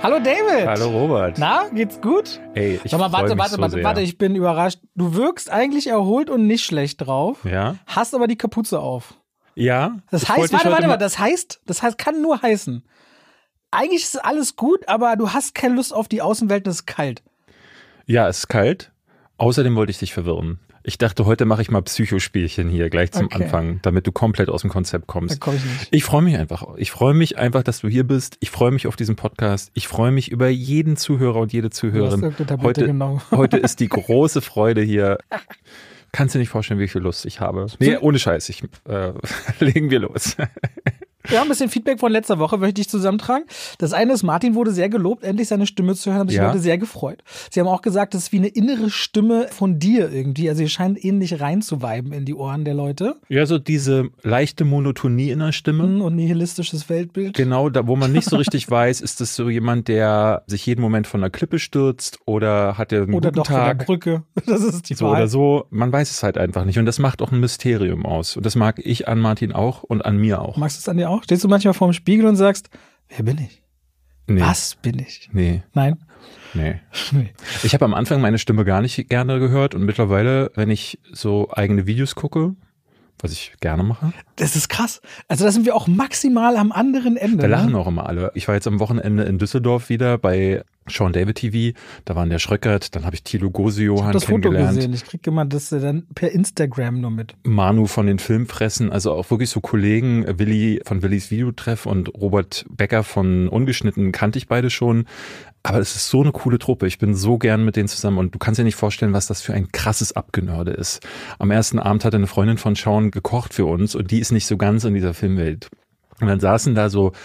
Hallo David. Hallo Robert. Na, geht's gut? Ey, ich Sag mal, warte, ich bin überrascht. Du wirkst eigentlich erholt und nicht schlecht drauf. Ja. Hast aber die Kapuze auf. Ja. Das heißt, warte, das heißt, kann nur heißen, eigentlich ist alles gut, aber du hast keine Lust auf die Außenwelt, es ist kalt. Ja, es ist kalt. Außerdem wollte ich dich verwirren. Ich dachte, heute mache ich mal Psychospielchen hier gleich zum Anfang, damit du komplett aus dem Konzept kommst. Da komm ich nicht. Ich freue mich einfach. Ich freue mich einfach, dass du hier bist. Ich freue mich auf diesen Podcast. Ich freue mich über jeden Zuhörer und jede Zuhörerin. Heute ist die große Freude hier. Kannst du dir nicht vorstellen, wie viel Lust ich habe? Nee, ohne Scheiß. Legen wir los. Wir haben ein bisschen Feedback von letzter Woche, möchte ich zusammentragen. Das eine ist, Martin wurde sehr gelobt, endlich seine Stimme zu hören, haben sich Leute sehr gefreut. Sie haben auch gesagt, das ist wie eine innere Stimme von dir irgendwie. Also ihr scheint ähnlich reinzuviben in die Ohren der Leute. Ja, so diese leichte Monotonie in der Stimme. Und nihilistisches Weltbild. Genau, da wo man nicht so richtig weiß, ist das so jemand, der sich jeden Moment von der Klippe stürzt oder hat er einen oder guten doch Tag. Von der Brücke. Das ist die so Wahl. Oder so. Man weiß es halt einfach nicht. Und das macht auch ein Mysterium aus. Und das mag ich an Martin auch und an mir auch. Magst du es an dir auch? Stehst du manchmal vorm Spiegel und sagst, wer bin ich? Nee. Was bin ich? Nee. Nein? Nee. Ich habe am Anfang meine Stimme gar nicht gerne gehört und mittlerweile, wenn ich so eigene Videos gucke, was ich gerne mache. Das ist krass. Also da sind wir auch maximal am anderen Ende. Da lachen auch immer alle. Ich war jetzt am Wochenende in Düsseldorf wieder bei Sean David TV, da waren der Schröckert, dann habe ich Thilo Gose-Johann kennengelernt. Ich habe das Foto gesehen, ich kriege immer das dann per Instagram nur mit. Manu von den Filmfressen, also auch wirklich so Kollegen, Willi von Willis Videotreff und Robert Becker von Ungeschnitten kannte ich beide schon. Aber es ist so eine coole Truppe, ich bin so gern mit denen zusammen und du kannst dir nicht vorstellen, was das für ein krasses Abgenörde ist. Am ersten Abend hatte eine Freundin von Sean gekocht für uns und die ist nicht so ganz in dieser Filmwelt. Und dann saßen da so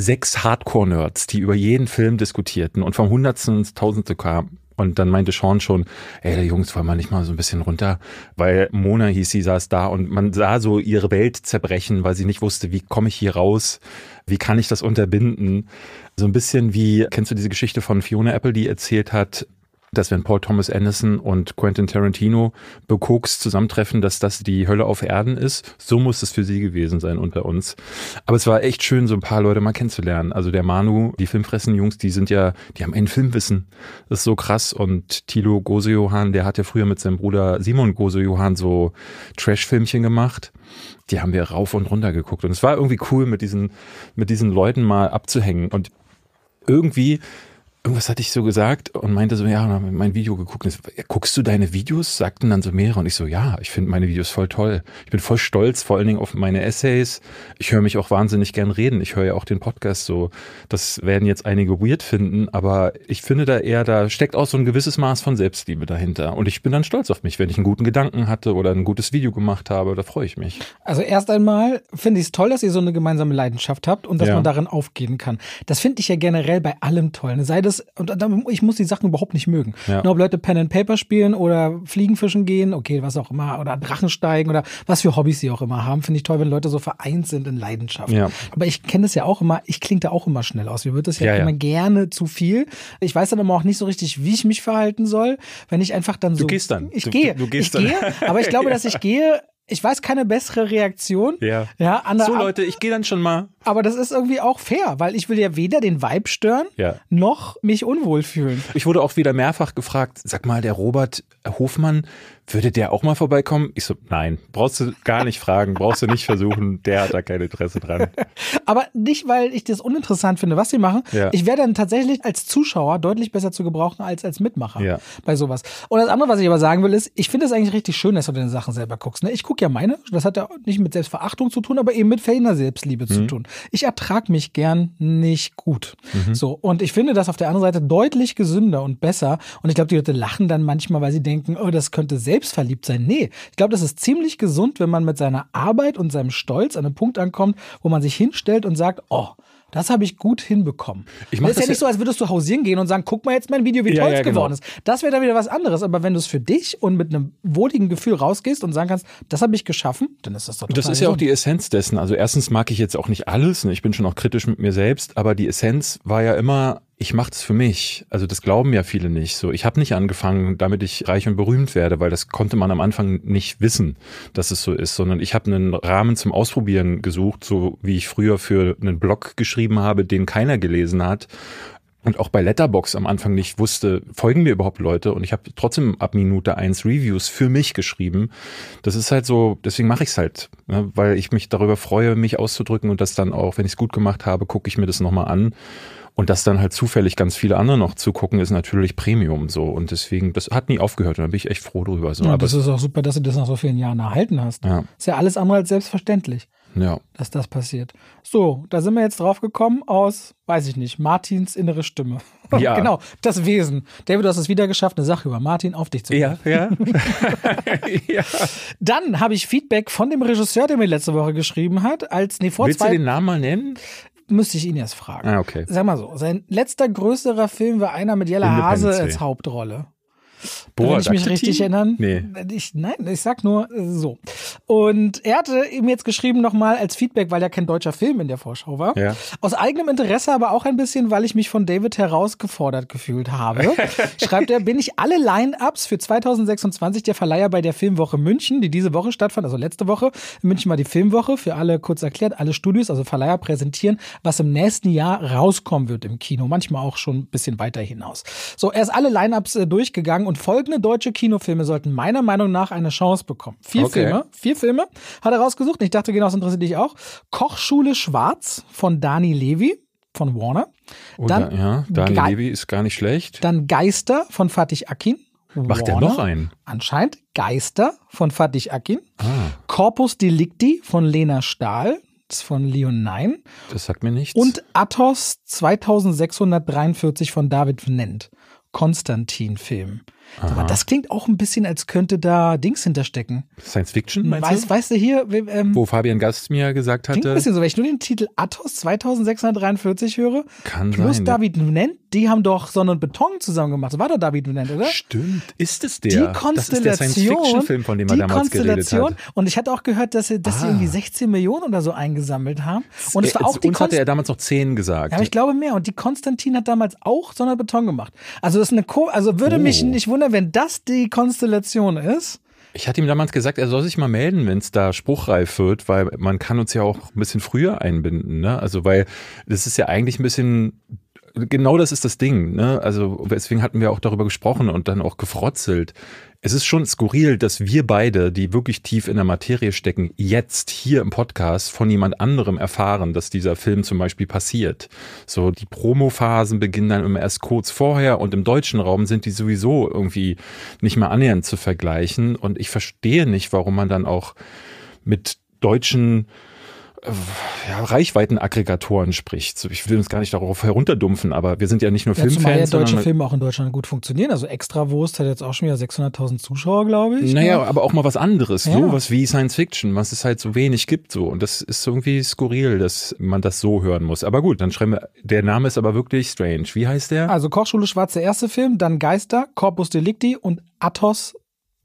6 Hardcore-Nerds, die über jeden Film diskutierten und vom Hundertsten ins Tausendste kamen. Und dann meinte Sean schon, ey, Jungs, wollen wir nicht mal so ein bisschen runter? Weil Mona hieß sie, saß da und man sah so ihre Welt zerbrechen, weil sie nicht wusste, wie komme ich hier raus? Wie kann ich das unterbinden? So ein bisschen wie, kennst du diese Geschichte von Fiona Apple, die erzählt hat, dass wenn Paul Thomas Anderson und Quentin Tarantino bekokst zusammentreffen, dass das die Hölle auf Erden ist. So muss es für sie gewesen sein unter uns. Aber es war echt schön, so ein paar Leute mal kennenzulernen. Also der Manu, die Filmfressen-Jungs, die haben ein Filmwissen. Das ist so krass. Und Thilo Gose-Johann, der hat ja früher mit seinem Bruder Simon Gose-Johann so Trash-Filmchen gemacht. Die haben wir rauf und runter geguckt. Und es war irgendwie cool, mit diesen Leuten mal abzuhängen. Und irgendwas hatte ich so gesagt und meinte so, ja, mein Video geguckt. Guckst du deine Videos? Sagten dann so mehrere. Und ich so, ja, ich finde meine Videos voll toll. Ich bin voll stolz, vor allen Dingen auf meine Essays. Ich höre mich auch wahnsinnig gern reden. Ich höre ja auch den Podcast so. Das werden jetzt einige weird finden, aber ich finde da steckt auch so ein gewisses Maß von Selbstliebe dahinter. Und ich bin dann stolz auf mich, wenn ich einen guten Gedanken hatte oder ein gutes Video gemacht habe. Da freue ich mich. Also erst einmal finde ich es toll, dass ihr so eine gemeinsame Leidenschaft habt und dass man darin aufgehen kann. Das finde ich ja generell bei allem toll. Sei das, und ich muss die Sachen überhaupt nicht mögen. Ja. Nur ob Leute Pen and Paper spielen oder Fliegenfischen gehen, okay, was auch immer, oder Drachen steigen oder was für Hobbys sie auch immer haben, finde ich toll, wenn Leute so vereint sind in Leidenschaft. Ja. Aber ich kenne das ja auch immer, ich klinge da auch immer schnell aus. Mir wird das ja immer gerne zu viel. Ich weiß dann aber auch nicht so richtig, wie ich mich verhalten soll, wenn ich einfach dann so... Du gehst dann. Ich gehe, aber ich glaube, dass ich gehe... Ich weiß keine bessere Reaktion. Ja. So Leute, ich gehe dann schon mal. Aber das ist irgendwie auch fair, weil ich will ja weder den Vibe stören, noch mich unwohl fühlen. Ich wurde auch wieder mehrfach gefragt, sag mal, der Robert Hofmann, würde der auch mal vorbeikommen? Ich so, nein, brauchst du gar nicht fragen, brauchst du nicht versuchen, der hat da kein Interesse dran. Aber nicht, weil ich das uninteressant finde, was sie machen. Ja. Ich wäre dann tatsächlich als Zuschauer deutlich besser zu gebrauchen als Mitmacher bei sowas. Und das andere, was ich aber sagen will, ist, ich finde es eigentlich richtig schön, dass du deine Sachen selber guckst. Ne? Ich gucke ja meine, das hat ja nicht mit Selbstverachtung zu tun, aber eben mit fehlender Selbstliebe zu tun. Ich ertrage mich gern nicht gut. So, und ich finde das auf der anderen Seite deutlich gesünder und besser. Und ich glaube, die Leute lachen dann manchmal, weil sie denken, oh, das könnte selbstverliebt sein. Nee, ich glaube, das ist ziemlich gesund, wenn man mit seiner Arbeit und seinem Stolz an einem Punkt ankommt, wo man sich hinstellt und sagt, oh, das habe ich gut hinbekommen. Es ist ja nicht so, als würdest du hausieren gehen und sagen, guck mal jetzt mein Video, wie toll es geworden ist. Das wäre dann wieder was anderes. Aber wenn du es für dich und mit einem wohligen Gefühl rausgehst und sagen kannst, das habe ich geschaffen, dann ist das doch total Das ist ja auch die Essenz dessen. Also erstens mag ich jetzt auch nicht alles. Ich bin schon auch kritisch mit mir selbst. Aber die Essenz war ja immer, ich mache das für mich. Also das glauben ja viele nicht. So, ich habe nicht angefangen, damit ich reich und berühmt werde, weil das konnte man am Anfang nicht wissen, dass es so ist, sondern ich habe einen Rahmen zum Ausprobieren gesucht, so wie ich früher für einen Blog geschrieben habe, den keiner gelesen hat. und auch bei Letterboxd am Anfang nicht wusste, folgen mir überhaupt Leute, und ich habe trotzdem ab Minute 1 Reviews für mich geschrieben. Das ist halt so, deswegen mache ich es halt, ne, weil ich mich darüber freue, mich auszudrücken, und das dann auch, wenn ich es gut gemacht habe, gucke ich mir das nochmal an. Und dass dann halt zufällig ganz viele andere noch zugucken, ist natürlich Premium so. Und deswegen, das hat nie aufgehört, und da bin ich echt froh drüber. So. Ja, aber das ist auch super, dass du das nach so vielen Jahren erhalten hast. Ja. Ist ja alles andere als selbstverständlich, dass das passiert. So, da sind wir jetzt drauf gekommen aus, weiß ich nicht, Martins innere Stimme. Ja. Genau, das Wesen. David, du hast es wieder geschafft, eine Sache über Martin auf dich zu nehmen. Ja. Ja. Dann habe ich Feedback von dem Regisseur, der mir letzte Woche geschrieben hat, Willst du den Namen mal nennen? Müsste ich ihn erst fragen. Okay. Sag mal so, sein letzter größerer Film war einer mit Jella Hase als Hauptrolle. Boah, wenn ich mich richtig erinnere. Nee. Ich sag nur so. Und er hatte ihm jetzt geschrieben nochmal als Feedback, weil ja kein deutscher Film in der Vorschau war. Ja. Aus eigenem Interesse, aber auch ein bisschen, weil ich mich von David herausgefordert gefühlt habe. Schreibt er, bin ich alle Line-Ups für 2026 der Verleiher bei der Filmwoche München, die diese Woche stattfand, also letzte Woche. In München war die Filmwoche, für alle kurz erklärt, alle Studios, also Verleiher präsentieren, was im nächsten Jahr rauskommen wird im Kino. Manchmal auch schon ein bisschen weiter hinaus. So, er ist alle Line-Ups durchgegangen, und folgende deutsche Kinofilme sollten meiner Meinung nach eine Chance bekommen. 4 Filme hat er rausgesucht. Und ich dachte, genau, das interessiert dich auch. Kochschule Schwarz von Dani Levy von Warner. Dani Levy ist gar nicht schlecht. Dann Geister von Fatih Akin. Macht er noch einen? Anscheinend. Geister von Fatih Akin. Corpus Delicti von Lena Stahl. Das ist von Leon Nine. Das sagt mir nichts. Und Athos 2643 von David Vnent. Konstantin-Film. Aber das klingt auch ein bisschen, als könnte da Dings hinterstecken. Science Fiction, meinst du? Weißt du hier? Wo Fabian Gast mir gesagt hatte. Klingt ein bisschen so, wenn ich nur den Titel Athos 2643 höre. Kann plus sein. David Vnent, die haben doch Sonne und Beton zusammen gemacht. Das war doch David Vnent, oder? Stimmt. Ist es der? Die Konstellation. Das ist der Science-Fiction-Film, von dem er damals geredet hat. Und ich hatte auch gehört, dass sie irgendwie 16 Millionen oder so eingesammelt haben. Und es war auch uns hatte er damals noch 10 gesagt. Ja, aber ich glaube mehr. Und die Konstantin hat damals auch Sonne und Beton gemacht. Also das ist würde mich nicht wundern, wenn das die Konstellation ist. Ich hatte ihm damals gesagt, er soll sich mal melden, wenn es da spruchreif wird, weil man kann uns ja auch ein bisschen früher einbinden, ne? Also weil das ist ja eigentlich ein bisschen, genau das ist das Ding, ne? Also deswegen hatten wir auch darüber gesprochen und dann auch gefrotzelt. Es ist schon skurril, dass wir beide, die wirklich tief in der Materie stecken, jetzt hier im Podcast von jemand anderem erfahren, dass dieser Film zum Beispiel passiert. So, die Promophasen beginnen dann immer erst kurz vorher, und im deutschen Raum sind die sowieso irgendwie nicht mehr annähernd zu vergleichen. Und ich verstehe nicht, warum man dann auch mit deutschen Reichweitenaggregatoren spricht. Ich will uns gar nicht darauf herunterdumpfen, aber wir sind ja nicht nur Filmfans. Zumal ja deutsche Filme auch in Deutschland gut funktionieren. Also Extrawurst hat jetzt auch schon wieder 600.000 Zuschauer, glaube ich. Naja, aber auch mal was anderes. Ja. Sowas wie Science Fiction, was es halt so wenig gibt. So. Und das ist irgendwie skurril, dass man das so hören muss. Aber gut, dann schreiben wir, der Name ist aber wirklich strange. Wie heißt der? Also Kochschule Schwarz, der erste Film, dann Geister, Corpus Delicti und Athos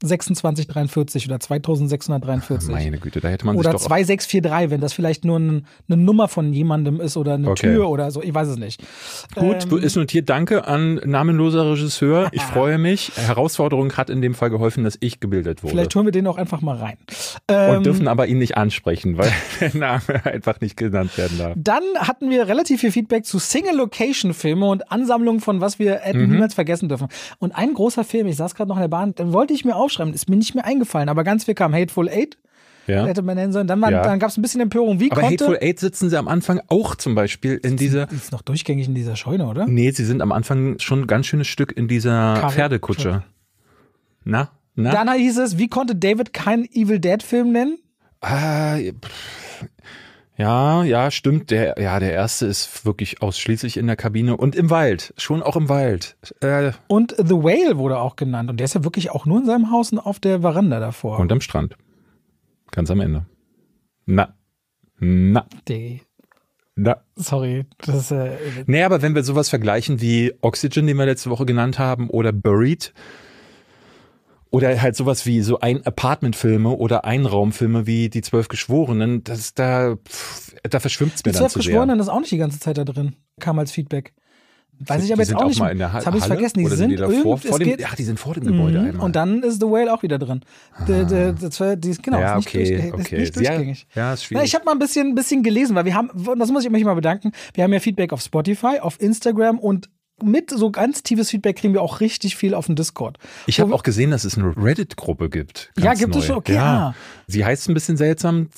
2643 oder 2643. Meine Güte, da hätte man oder sich doch 2643, wenn das vielleicht nur eine Nummer von jemandem ist oder eine Tür oder so, ich weiß es nicht. Gut, ist notiert. Danke an namenloser Regisseur. Ich freue mich. Herausforderung hat in dem Fall geholfen, dass ich gebildet wurde. Vielleicht holen wir den auch einfach mal rein. Und dürfen aber ihn nicht ansprechen, weil der Name einfach nicht genannt werden darf. Dann hatten wir relativ viel Feedback zu Single-Location-Filme und Ansammlungen von was wir hätten niemals vergessen dürfen. Und ein großer Film, ich saß gerade noch in der Bahn, den wollte ich mir aufschreiben, ist mir nicht mehr eingefallen, aber ganz viel kam. Hateful Eight, hätte man nennen sollen. Dann gab es ein bisschen Empörung. Aber Hateful Eight sitzen sie am Anfang auch zum Beispiel in dieser... Die ist noch durchgängig in dieser Scheune, oder? Nee, sie sind am Anfang schon ein ganz schönes Stück in dieser Pferdekutsche. Na? Dann hieß es, wie konnte David keinen Evil Dead-Film nennen? Ja, stimmt. Der erste ist wirklich ausschließlich in der Kabine und im Wald. Schon auch im Wald. Und The Whale wurde auch genannt. Und der ist ja wirklich auch nur in seinem Haus und auf der Veranda davor. Und am Strand. Ganz am Ende. Na. Sorry. Das Nee, aber wenn wir sowas vergleichen wie Oxygen, den wir letzte Woche genannt haben, oder Buried, oder halt sowas wie so Apartment-Filme oder Einraumfilme wie Die 12 Geschworenen, da verschwimmt es mir dann zu sehr. Die 12 Geschworenen ist auch nicht die ganze Zeit da drin, kam als Feedback. Weiß ich aber jetzt auch nicht. Mal in der das habe ich vergessen. Die sind die sind vor dem Gebäude einmal. Und dann ist The Whale auch wieder drin. Genau, ja, ist nicht durchgängig. Ja, ist schwierig. Ich habe mal ein bisschen gelesen, weil wir haben, das muss ich mich mal bedanken, wir haben ja Feedback auf Spotify, auf Instagram und mit so ganz tiefes Feedback kriegen wir auch richtig viel auf dem Discord. Ich habe auch gesehen, dass es eine Reddit-Gruppe gibt. Ja, gibt es schon? Okay. Ja. Sie heißt ein bisschen seltsam,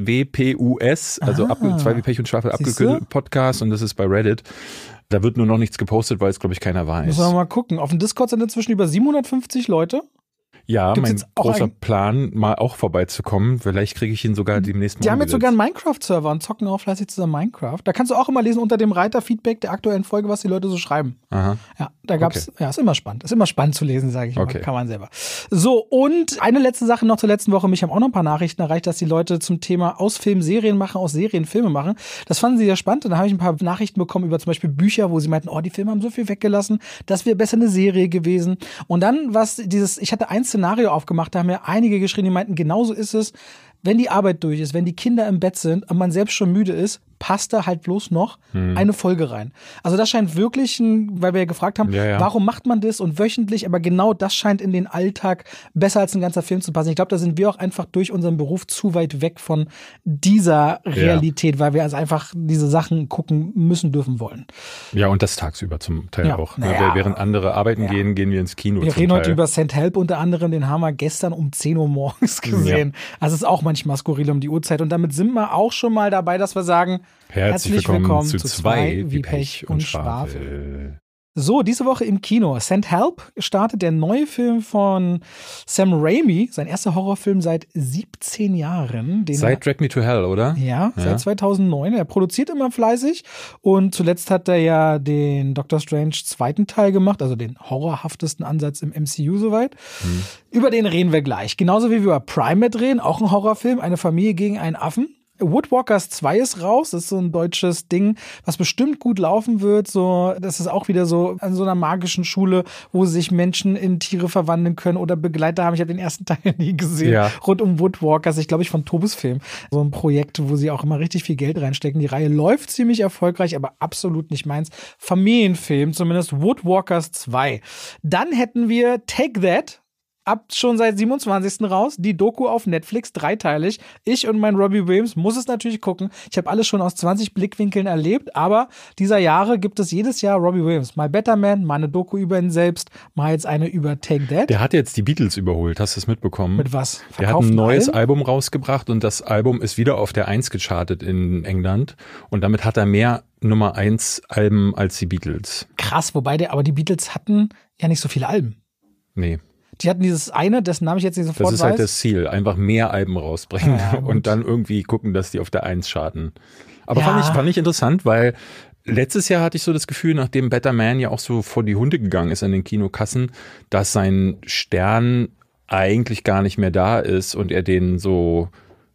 ZWPUS, also 2 wie Pech und Schwafel abgekürzt Podcast, und das ist bei Reddit. Da wird nur noch nichts gepostet, weil es, glaube ich, keiner weiß. Müssen wir mal gucken. Auf dem Discord sind inzwischen über 750 Leute. Ja, mein großer Plan, mal auch vorbeizukommen. Vielleicht kriege ich ihn sogar demnächst mal. Die haben jetzt sogar einen Minecraft-Server und zocken auch fleißig zusammen Minecraft. Da kannst du auch immer lesen unter dem Reiter Feedback der aktuellen Folge, was die Leute so schreiben. Aha. Ja, da gab's, ist immer spannend. Ist immer spannend zu lesen, sage ich mal. Kann man selber. So, und eine letzte Sache noch zur letzten Woche. Mich haben auch noch ein paar Nachrichten erreicht, dass die Leute zum Thema aus Film Serien machen, aus Serien Filme machen. Das fanden sie sehr spannend. Und da habe ich ein paar Nachrichten bekommen über zum Beispiel Bücher, wo sie meinten, die Filme haben so viel weggelassen, das wäre besser eine Serie gewesen. Und dann, ich hatte ein Szenario aufgemacht, da haben mir einige geschrieben, die meinten, genauso ist es, wenn die Arbeit durch ist, wenn die Kinder im Bett sind und man selbst schon müde ist, passt da halt bloß noch eine Folge rein. Also das scheint wirklich, weil wir ja gefragt haben, warum macht man das und wöchentlich, aber genau das scheint in den Alltag besser als ein ganzer Film zu passen. Ich glaube, da sind wir auch einfach durch unseren Beruf zu weit weg von dieser Realität, weil wir also einfach diese Sachen gucken müssen, dürfen, wollen. Ja, und das tagsüber zum Teil auch. Während andere arbeiten gehen wir ins Kino. Wir reden heute über St. Help unter anderem, den haben wir gestern um 10 Uhr morgens gesehen. Also es ist auch manchmal skurril um die Uhrzeit. Und damit sind wir auch schon mal dabei, dass wir sagen, Herzlich willkommen zu 2 wie Pech und Schwafel. So, diese Woche im Kino. St. Help startet der neue Film von Sam Raimi, sein erster Horrorfilm seit 17 Jahren. Seit Drag Me to Hell, oder? Ja, seit 2009. Er produziert immer fleißig und zuletzt hat er ja den Doctor Strange zweiten Teil gemacht, also den horrorhaftesten Ansatz im MCU soweit. Über den reden wir gleich. Genauso wie wir über Primate reden, auch ein Horrorfilm, eine Familie gegen einen Affen. Woodwalkers 2 ist raus, das ist so ein deutsches Ding, was bestimmt gut laufen wird. So, das ist auch wieder so an so einer magischen Schule, wo sich Menschen in Tiere verwandeln können oder Begleiter haben. Ich habe den ersten Teil nie gesehen, rund um Woodwalkers, ich glaube von Tobis Film. So ein Projekt, wo sie auch immer richtig viel Geld reinstecken. Die Reihe läuft ziemlich erfolgreich, aber absolut nicht meins. Familienfilm, zumindest Woodwalkers 2. Dann hätten wir Take That. Schon seit 27. raus, die Doku auf Netflix, dreiteilig. Ich und mein Robbie Williams muss es natürlich gucken. Ich habe alles schon aus 20 Blickwinkeln erlebt, aber dieser Jahre gibt es jedes Jahr Robbie Williams. Mal Better Man, mal eine Doku über ihn selbst, mal jetzt eine über Take That. Der hat jetzt die Beatles überholt, hast du es mitbekommen? Mit was? Der hat ein neues Album rausgebracht und das Album ist wieder auf der 1 gechartet in England und damit hat er mehr Nummer 1 Alben als die Beatles. Krass, aber die Beatles hatten ja nicht so viele Alben. Nee. Die hatten dieses eine, dessen Namen ich jetzt nicht sofort weiß. Das ist halt das Ziel, einfach mehr Alben rausbringen und dann irgendwie gucken, dass die auf der 1 charten. Aber fand ich interessant, weil letztes Jahr hatte ich so das Gefühl, nachdem Better Man ja auch so vor die Hunde gegangen ist an den Kinokassen, dass sein Stern eigentlich gar nicht mehr da ist und er den so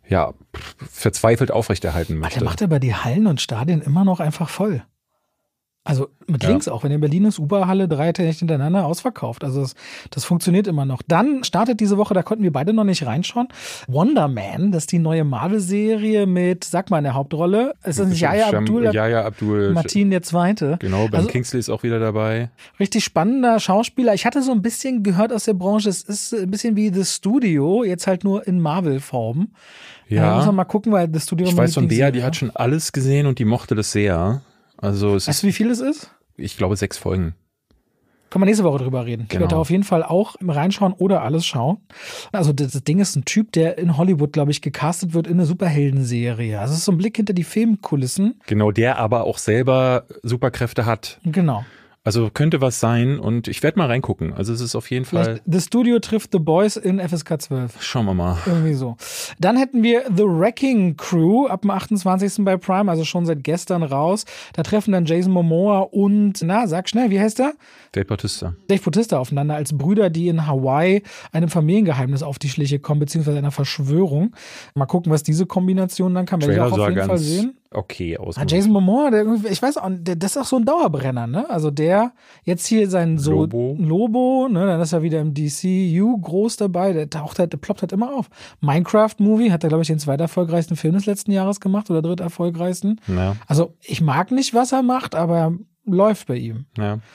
verzweifelt aufrechterhalten möchte. Der macht aber die Hallen und Stadien immer noch einfach voll. Also mit links auch, wenn in Berlin ist Uberhalle 3 Nächte hintereinander ausverkauft. Also das funktioniert immer noch. Dann startet diese Woche, da konnten wir beide noch nicht reinschauen, Wonder Man, das ist die neue Marvel-Serie mit, sag mal in der Hauptrolle, ist das nicht Yahya Abdul, Martin der Zweite. Genau, Ben Kingsley ist auch wieder dabei. Richtig spannender Schauspieler. Ich hatte so ein bisschen gehört aus der Branche, es ist ein bisschen wie The Studio, jetzt halt nur in Marvel-Form. Ja. Muss man mal gucken, weil The Studio... Ich weiß von Bea, die hat schon alles gesehen und die mochte das sehr. Also weißt du, wie viel es ist? Ich glaube 6 Folgen. Können wir nächste Woche drüber reden. Genau. Ich werde da auf jeden Fall auch reinschauen oder alles schauen. Also das Ding ist ein Typ, der in Hollywood, glaube ich, gecastet wird in eine Superheldenserie. Also es ist so ein Blick hinter die Filmkulissen. Genau, der aber auch selber Superkräfte hat. Genau. Also könnte was sein und ich werde mal reingucken. Also es ist auf jeden Fall... The Studio trifft The Boys in FSK 12. Schauen wir mal. Irgendwie so. Dann hätten wir The Wrecking Crew ab dem 28. bei Prime, also schon seit gestern raus. Da treffen dann Jason Momoa und, sag schnell, wie heißt der? Dave Bautista aufeinander als Brüder, die in Hawaii einem Familiengeheimnis auf die Schliche kommen, beziehungsweise einer Verschwörung. Mal gucken, was diese Kombination dann kann. Werde ich auch auf jeden Fall sehen. Okay aus. Jason Momoa, ich weiß auch, das ist auch so ein Dauerbrenner, ne? Also der jetzt hier sein Lobo, ne? Dann ist er wieder im DCU groß dabei, der ploppt halt immer auf. Minecraft-Movie hat er, glaube ich, den zweiterfolgreichsten Film des letzten Jahres gemacht oder dritterfolgreichsten. Ja. Also ich mag nicht, was er macht, aber er läuft bei ihm. Ja.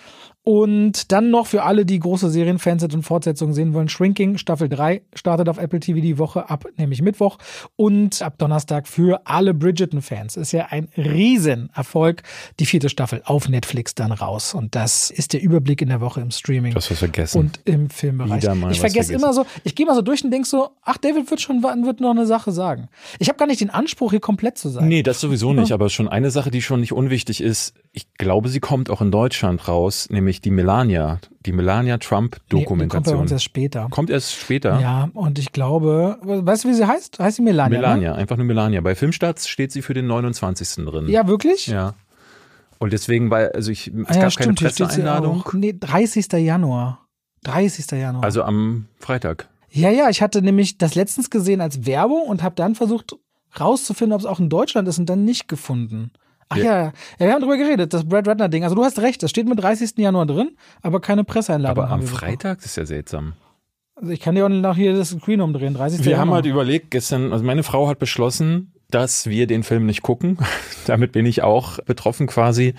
Und dann noch für alle, die große Serienfans sind und Fortsetzungen sehen wollen, Shrinking Staffel 3 startet auf Apple TV die Woche ab, nämlich Mittwoch. Und ab Donnerstag für alle Bridgerton-Fans. Ist ja ein Riesenerfolg. Die 4. Staffel auf Netflix dann raus. Und das ist der Überblick in der Woche im Streaming. Das hast du vergessen. Und im Filmbereich. Ich vergesse immer so, ich gehe mal so durch und denke so, ach, David wird noch eine Sache sagen. Ich habe gar nicht den Anspruch, hier komplett zu sein. Nee, das sowieso nicht. Aber schon eine Sache, die schon nicht unwichtig ist. Ich glaube, sie kommt auch in Deutschland raus, nämlich die Melania Trump-Dokumentation. Kommt bei uns erst später. Kommt erst später? Ja, und ich glaube, weißt du, wie sie heißt? Heißt sie Melania? Melania, ne? Einfach nur Melania. Bei Filmstarts steht sie für den 29. drin. Ja, wirklich? Ja. Und deswegen, es gab keine Presseeinladung. Nee, 30. Januar. 30. Januar. Also am Freitag. Ja, ich hatte nämlich das letztens gesehen als Werbung und habe dann versucht rauszufinden, ob es auch in Deutschland ist und dann nicht gefunden. Ach ja, wir haben drüber geredet, das Brad Ratner-Ding. Also du hast recht, das steht mit 30. Januar drin, aber keine Presseeinladung. Aber am Freitag, das ist ja seltsam. Also ich kann dir auch noch hier das Screen umdrehen, 30. Wir Januar. haben halt überlegt gestern, also meine Frau hat beschlossen, dass wir den Film nicht gucken. Damit bin ich auch betroffen quasi,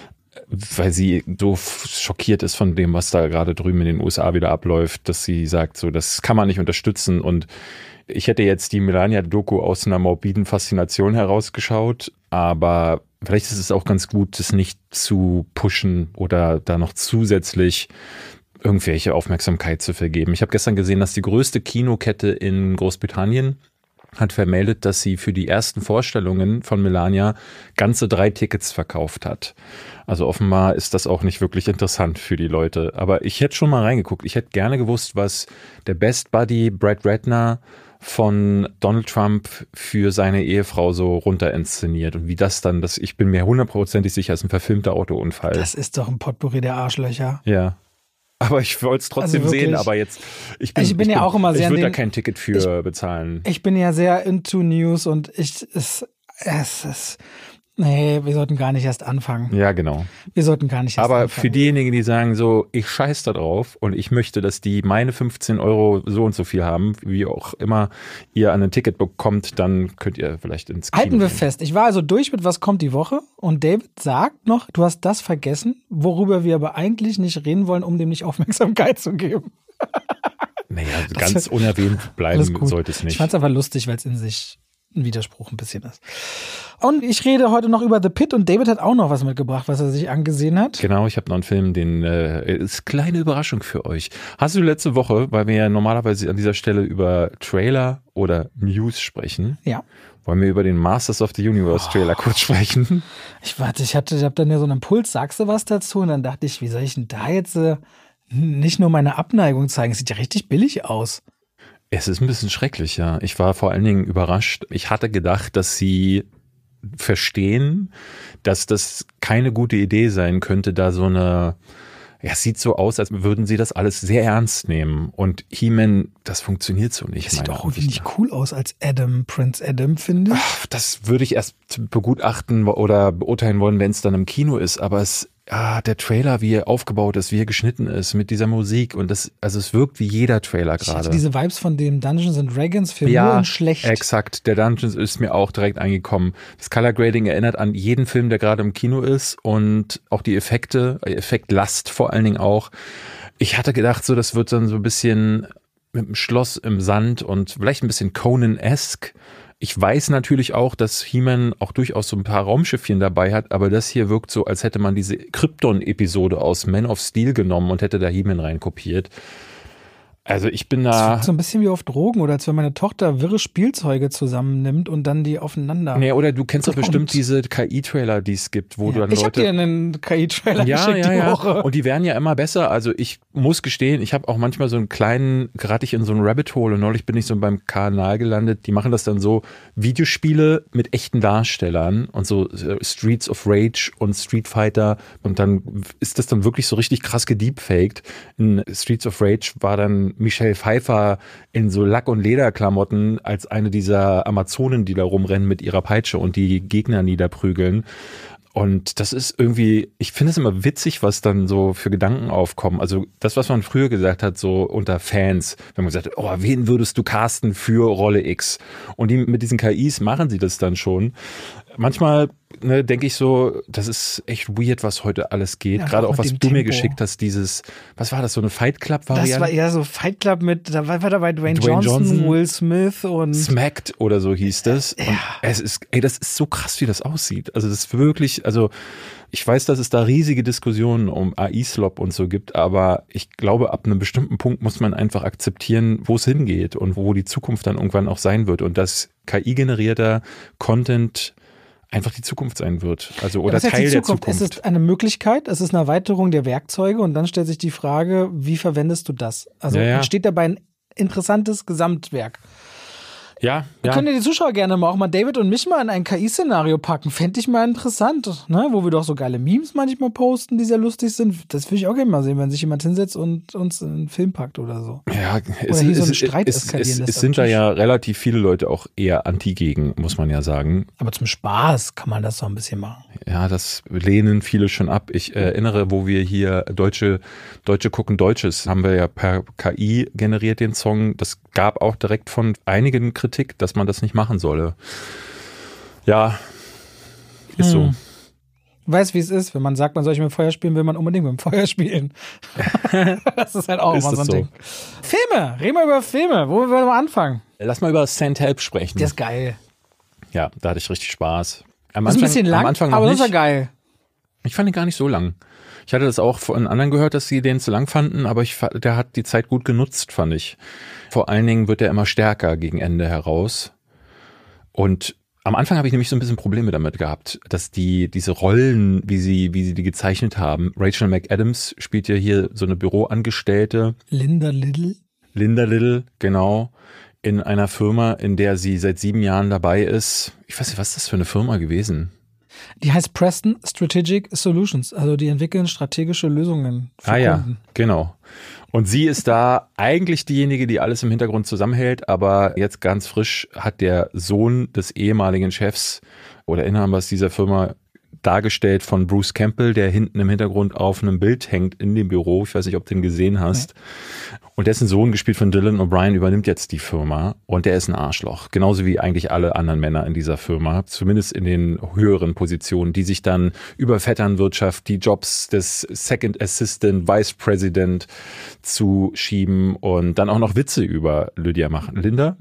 weil sie so schockiert ist von dem, was da gerade drüben in den USA wieder abläuft, dass sie sagt, so, das kann man nicht unterstützen. Und ich hätte jetzt die Melania-Doku aus einer morbiden Faszination herausgeschaut, aber vielleicht ist es auch ganz gut, das nicht zu pushen oder da noch zusätzlich irgendwelche Aufmerksamkeit zu vergeben. Ich habe gestern gesehen, dass die größte Kinokette in Großbritannien hat vermeldet, dass sie für die ersten Vorstellungen von Melania ganze 3 Tickets verkauft hat. Also offenbar ist das auch nicht wirklich interessant für die Leute. Aber ich hätte schon mal reingeguckt. Ich hätte gerne gewusst, was der Best Buddy Brad Ratner von Donald Trump für seine Ehefrau so runter inszeniert und wie das dann, ich bin mir 100% sicher, ist ein verfilmter Autounfall. Das ist doch ein Potpourri der Arschlöcher. Ja. Aber ich wollte es trotzdem sehen, aber jetzt, ich würde da kein Ticket für bezahlen. Ich bin ja sehr into News und nee, wir sollten gar nicht erst anfangen. Ja, genau. Wir sollten gar nicht erst anfangen. Aber anfangen. für diejenigen, die sagen so, ich scheiß da drauf und ich möchte, dass die meine 15 € so und so viel haben, wie auch immer ihr an ein Ticket bekommt, dann könnt ihr vielleicht ins Kino Halten wir gehen. fest. Ich war also durch mit was kommt die Woche und David sagt noch, du hast das vergessen, worüber wir aber eigentlich nicht reden wollen, um dem nicht Aufmerksamkeit zu geben. Naja, ganz unerwähnt bleiben sollte es nicht. Ich fand es aber lustig, weil es in sich ein Widerspruch ein bisschen ist. Und ich rede heute noch über The Pit und David hat auch noch was mitgebracht, was er sich angesehen hat. Genau, ich habe noch einen Film, ist kleine Überraschung für euch. Hast du letzte Woche, weil wir ja normalerweise an dieser Stelle über Trailer oder News sprechen, wollen wir über den Masters of the Universe Trailer kurz sprechen? Ich habe dann ja so einen Impuls, sagst du was dazu? Und dann dachte ich, wie soll ich denn da jetzt nicht nur meine Abneigung zeigen? Es sieht ja richtig billig aus. Es ist ein bisschen schrecklich, ja. Ich war vor allen Dingen überrascht. Ich hatte gedacht, dass sie verstehen, dass das keine gute Idee sein könnte, da so eine, es sieht so aus, als würden sie das alles sehr ernst nehmen. Und He-Man, das funktioniert so nicht. Das sieht doch irgendwie nicht cool aus als Prince Adam, finde ich. Das würde ich erst begutachten oder beurteilen wollen, wenn es dann im Kino ist. Aber der Trailer, wie er aufgebaut ist, wie er geschnitten ist, mit dieser Musik und es wirkt wie jeder Trailer gerade. Ich hatte diese Vibes von dem Dungeons & Dragons Film, nur in schlecht. Exakt. Der Dungeons ist mir auch direkt eingekommen. Das Color Grading erinnert an jeden Film, der gerade im Kino ist und auch die Effektlast vor allen Dingen auch. Ich hatte gedacht, so das wird dann so ein bisschen mit einem Schloss im Sand und vielleicht ein bisschen Conan-esque. Ich weiß natürlich auch, dass He-Man auch durchaus so ein paar Raumschiffchen dabei hat, aber das hier wirkt so, als hätte man diese Krypton-Episode aus Man of Steel genommen und hätte da He-Man reinkopiert. Also ich bin da... Das wirkt so ein bisschen wie auf Drogen oder als wenn meine Tochter wirre Spielzeuge zusammennimmt und dann die aufeinander... Nee, oder du kennst doch bestimmt diese KI-Trailer, die es gibt, wo du dann Leute... Ich habe dir einen KI-Trailer geschickt die Woche. Und die werden ja immer besser. Also ich muss gestehen, ich habe auch manchmal so einen kleinen, gerate ich in so ein Rabbit Hole und neulich bin ich so beim Kanal gelandet, die machen das dann so, Videospiele mit echten Darstellern und so Streets of Rage und Street Fighter und dann ist das dann wirklich so richtig krass gedeepfaked. In Streets of Rage war dann Michelle Pfeiffer in so Lack- und Lederklamotten als eine dieser Amazonen, die da rumrennen mit ihrer Peitsche und die Gegner niederprügeln. Und das ist irgendwie, ich finde es immer witzig, was dann so für Gedanken aufkommen. Also das, was man früher gesagt hat, so unter Fans, wenn man gesagt hat, wen würdest du casten für Rolle X? Und mit diesen KIs machen sie das dann schon. manchmal denke ich so, das ist echt weird, was heute alles geht. Ja, gerade auch was du mir geschickt hast, was war das, so eine Fight Club-Variante? Das war eher so Fight Club da war dabei Dwayne Johnson, Will Smith und Smacked oder so hieß das. Und das ist so krass, wie das aussieht. Also das ist wirklich, ich weiß, dass es da riesige Diskussionen um AI-Slop und so gibt, aber ich glaube, ab einem bestimmten Punkt muss man einfach akzeptieren, wo es hingeht und wo die Zukunft dann irgendwann auch sein wird und dass KI-generierter Content einfach die Zukunft sein wird. Also oder Teil der Zukunft. Es ist eine Möglichkeit, es ist eine Erweiterung der Werkzeuge und dann stellt sich die Frage, wie verwendest du das? Also entsteht dabei ein interessantes Gesamtwerk. Ja. Können ja die Zuschauer gerne auch mal David und mich mal in ein KI-Szenario packen. Fände ich mal interessant, ne? Wo wir doch so geile Memes manchmal posten, die sehr lustig sind. Das würde ich auch gerne mal sehen, wenn sich jemand hinsetzt und uns einen Film packt oder so. Ja, oder hier so einen Streit eskalieren lässt. Es sind da ja relativ viele Leute auch eher anti gegen, muss man ja sagen. Aber zum Spaß kann man das so ein bisschen machen. Ja, das lehnen viele schon ab. Ich erinnere, wo wir hier Deutsche gucken Deutsches, haben wir ja per KI generiert den Song. Das gab auch direkt von einigen Kritik, dass man das nicht machen solle. Ja, ist so. Weißt, wie es ist, wenn man sagt, man soll mit dem Feuer spielen, will man unbedingt mit dem Feuer spielen. Das ist halt auch immer so ein Ding. Filme, reden wir über Filme. Wo wollen wir anfangen? Lass mal über St. Help sprechen. Der ist geil. Ja, da hatte ich richtig Spaß. Ist ein bisschen lang, aber das war geil. Ich fand ihn gar nicht so lang. Ich hatte das auch von anderen gehört, dass sie den zu lang fanden, aber der hat die Zeit gut genutzt, fand ich. Vor allen Dingen wird er immer stärker gegen Ende heraus. Und am Anfang habe ich nämlich so ein bisschen Probleme damit gehabt, dass diese Rollen, wie sie die gezeichnet haben. Rachel McAdams spielt ja hier so eine Büroangestellte. Linda Little, genau. In einer Firma, in der sie seit 7 Jahren dabei ist. Ich weiß nicht, was ist das für eine Firma gewesen? Die heißt Preston Strategic Solutions. Also die entwickeln strategische Lösungen für Kunden. Ja, genau. Und sie ist da eigentlich diejenige, die alles im Hintergrund zusammenhält, aber jetzt ganz frisch hat der Sohn des ehemaligen Chefs oder Inhabers dieser Firma, dargestellt von Bruce Campbell, der hinten im Hintergrund auf einem Bild hängt in dem Büro. Ich weiß nicht, ob du den gesehen hast. Nee. Und dessen Sohn, gespielt von Dylan O'Brien, übernimmt jetzt die Firma und der ist ein Arschloch. Genauso wie eigentlich alle anderen Männer in dieser Firma, zumindest in den höheren Positionen, die sich dann über Vetternwirtschaft die Jobs des Second Assistant, Vice President zu schieben und dann auch noch Witze über Lydia machen. Linda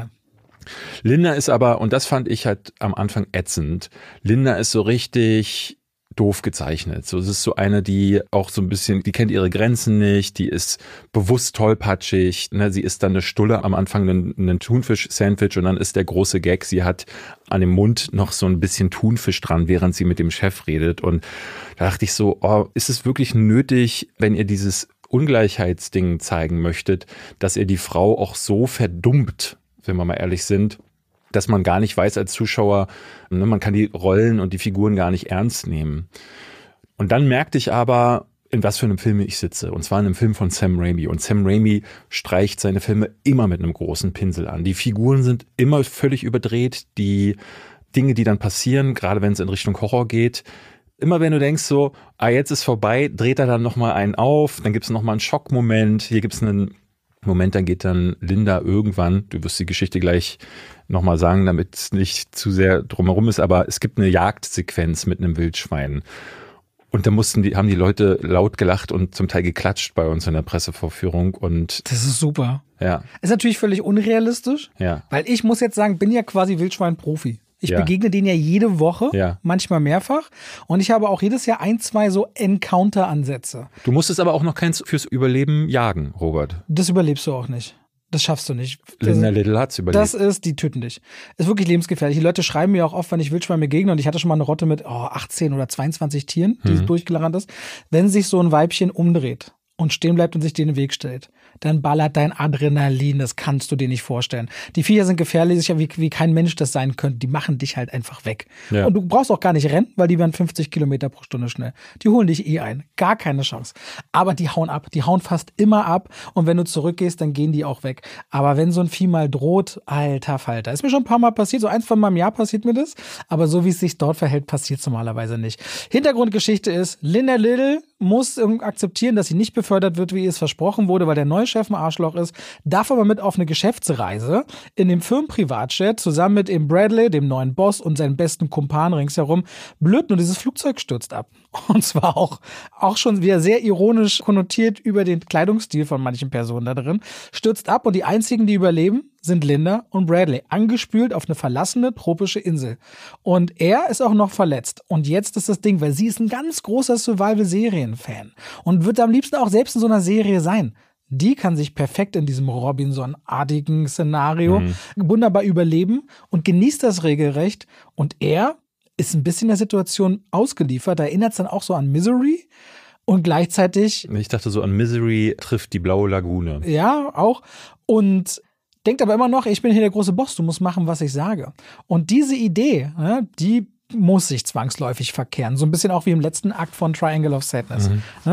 ist aber, und das fand ich halt am Anfang ätzend, Linda ist so richtig doof gezeichnet. So, es ist so eine, die auch so ein bisschen, die kennt ihre Grenzen nicht, die ist bewusst tollpatschig, ne? Sie isst dann eine Stulle am Anfang einen Thunfisch-Sandwich und dann ist der große Gag, sie hat an dem Mund noch so ein bisschen Thunfisch dran, während sie mit dem Chef redet. Und da dachte ich so, ist es wirklich nötig, wenn ihr dieses Ungleichheitsding zeigen möchtet, dass ihr die Frau auch so verdummt, wenn wir mal ehrlich sind, dass man gar nicht weiß als Zuschauer, ne, man kann die Rollen und die Figuren gar nicht ernst nehmen. Und dann merkte ich aber, in was für einem Film ich sitze. Und zwar in einem Film von Sam Raimi. Und Sam Raimi streicht seine Filme immer mit einem großen Pinsel an. Die Figuren sind immer völlig überdreht. Die Dinge, die dann passieren, gerade wenn es in Richtung Horror geht, immer wenn du denkst so, jetzt ist vorbei, dreht er dann nochmal einen auf, dann gibt es nochmal einen Schockmoment, hier gibt es einen Moment, dann geht dann Linda irgendwann, du wirst die Geschichte gleich nochmal sagen, damit es nicht zu sehr drumherum ist, aber es gibt eine Jagdsequenz mit einem Wildschwein. Und da haben die Leute laut gelacht und zum Teil geklatscht bei uns in der Pressevorführung. Und das ist super. Ja. Ist natürlich völlig unrealistisch, weil ich muss jetzt sagen, bin ja quasi Wildschwein-Profi. Ich begegne denen ja jede Woche, manchmal mehrfach. Und ich habe auch jedes Jahr 1, 2 so Encounter-Ansätze. Du musstest aber auch noch keins fürs Überleben jagen, Robert. Das überlebst du auch nicht. Das schaffst du nicht. Linda Little hat's überlebt. Die töten dich. Ist wirklich lebensgefährlich. Die Leute schreiben mir auch oft, wenn ich Wildschwein begegne, und ich hatte schon mal eine Rotte mit 18 oder 22 Tieren, die durchgerannt ist. Wenn sich so ein Weibchen umdreht und stehen bleibt und sich dir in den Weg stellt, dann ballert dein Adrenalin, das kannst du dir nicht vorstellen. Die Viecher sind gefährlich, sicher wie kein Mensch das sein könnte. Die machen dich halt einfach weg. Ja. Und du brauchst auch gar nicht rennen, weil die werden 50 Kilometer pro Stunde schnell. Die holen dich ein. Gar keine Chance. Aber die hauen ab. Die hauen fast immer ab. Und wenn du zurückgehst, dann gehen die auch weg. Aber wenn so ein Vieh mal droht, alter Falter. Ist mir schon ein paar Mal passiert. So 1 von meinem Jahr passiert mir das. Aber so wie es sich dort verhält, passiert es normalerweise nicht. Hintergrundgeschichte ist, Linda Little muss akzeptieren, dass sie nicht befördert wird, wie es versprochen wurde, weil der neue Chef ein Arschloch ist, darf aber mit auf eine Geschäftsreise in dem Firmenprivatjet zusammen mit eben Bradley, dem neuen Boss und seinen besten Kumpan ringsherum. Blöd, nur dieses Flugzeug stürzt ab. Und zwar auch schon wieder sehr ironisch konnotiert über den Kleidungsstil von manchen Personen da drin. Stürzt ab und die einzigen, die überleben, sind Linda und Bradley, angespült auf eine verlassene tropische Insel. Und er ist auch noch verletzt. Und jetzt ist das Ding, weil sie ist ein ganz großer Survival-Serien-Fan und wird am liebsten auch selbst in so einer Serie sein. Die kann sich perfekt in diesem Robinson-artigen Szenario wunderbar überleben und genießt das regelrecht. Und er ist ein bisschen der Situation ausgeliefert. Da erinnert es dann auch so an Misery. Und gleichzeitig... Ich dachte so an Misery trifft die blaue Lagune. Ja, auch. Und denkt aber immer noch, ich bin hier der große Boss, du musst machen, was ich sage. Und diese Idee, die muss sich zwangsläufig verkehren. So ein bisschen auch wie im letzten Akt von Triangle of Sadness.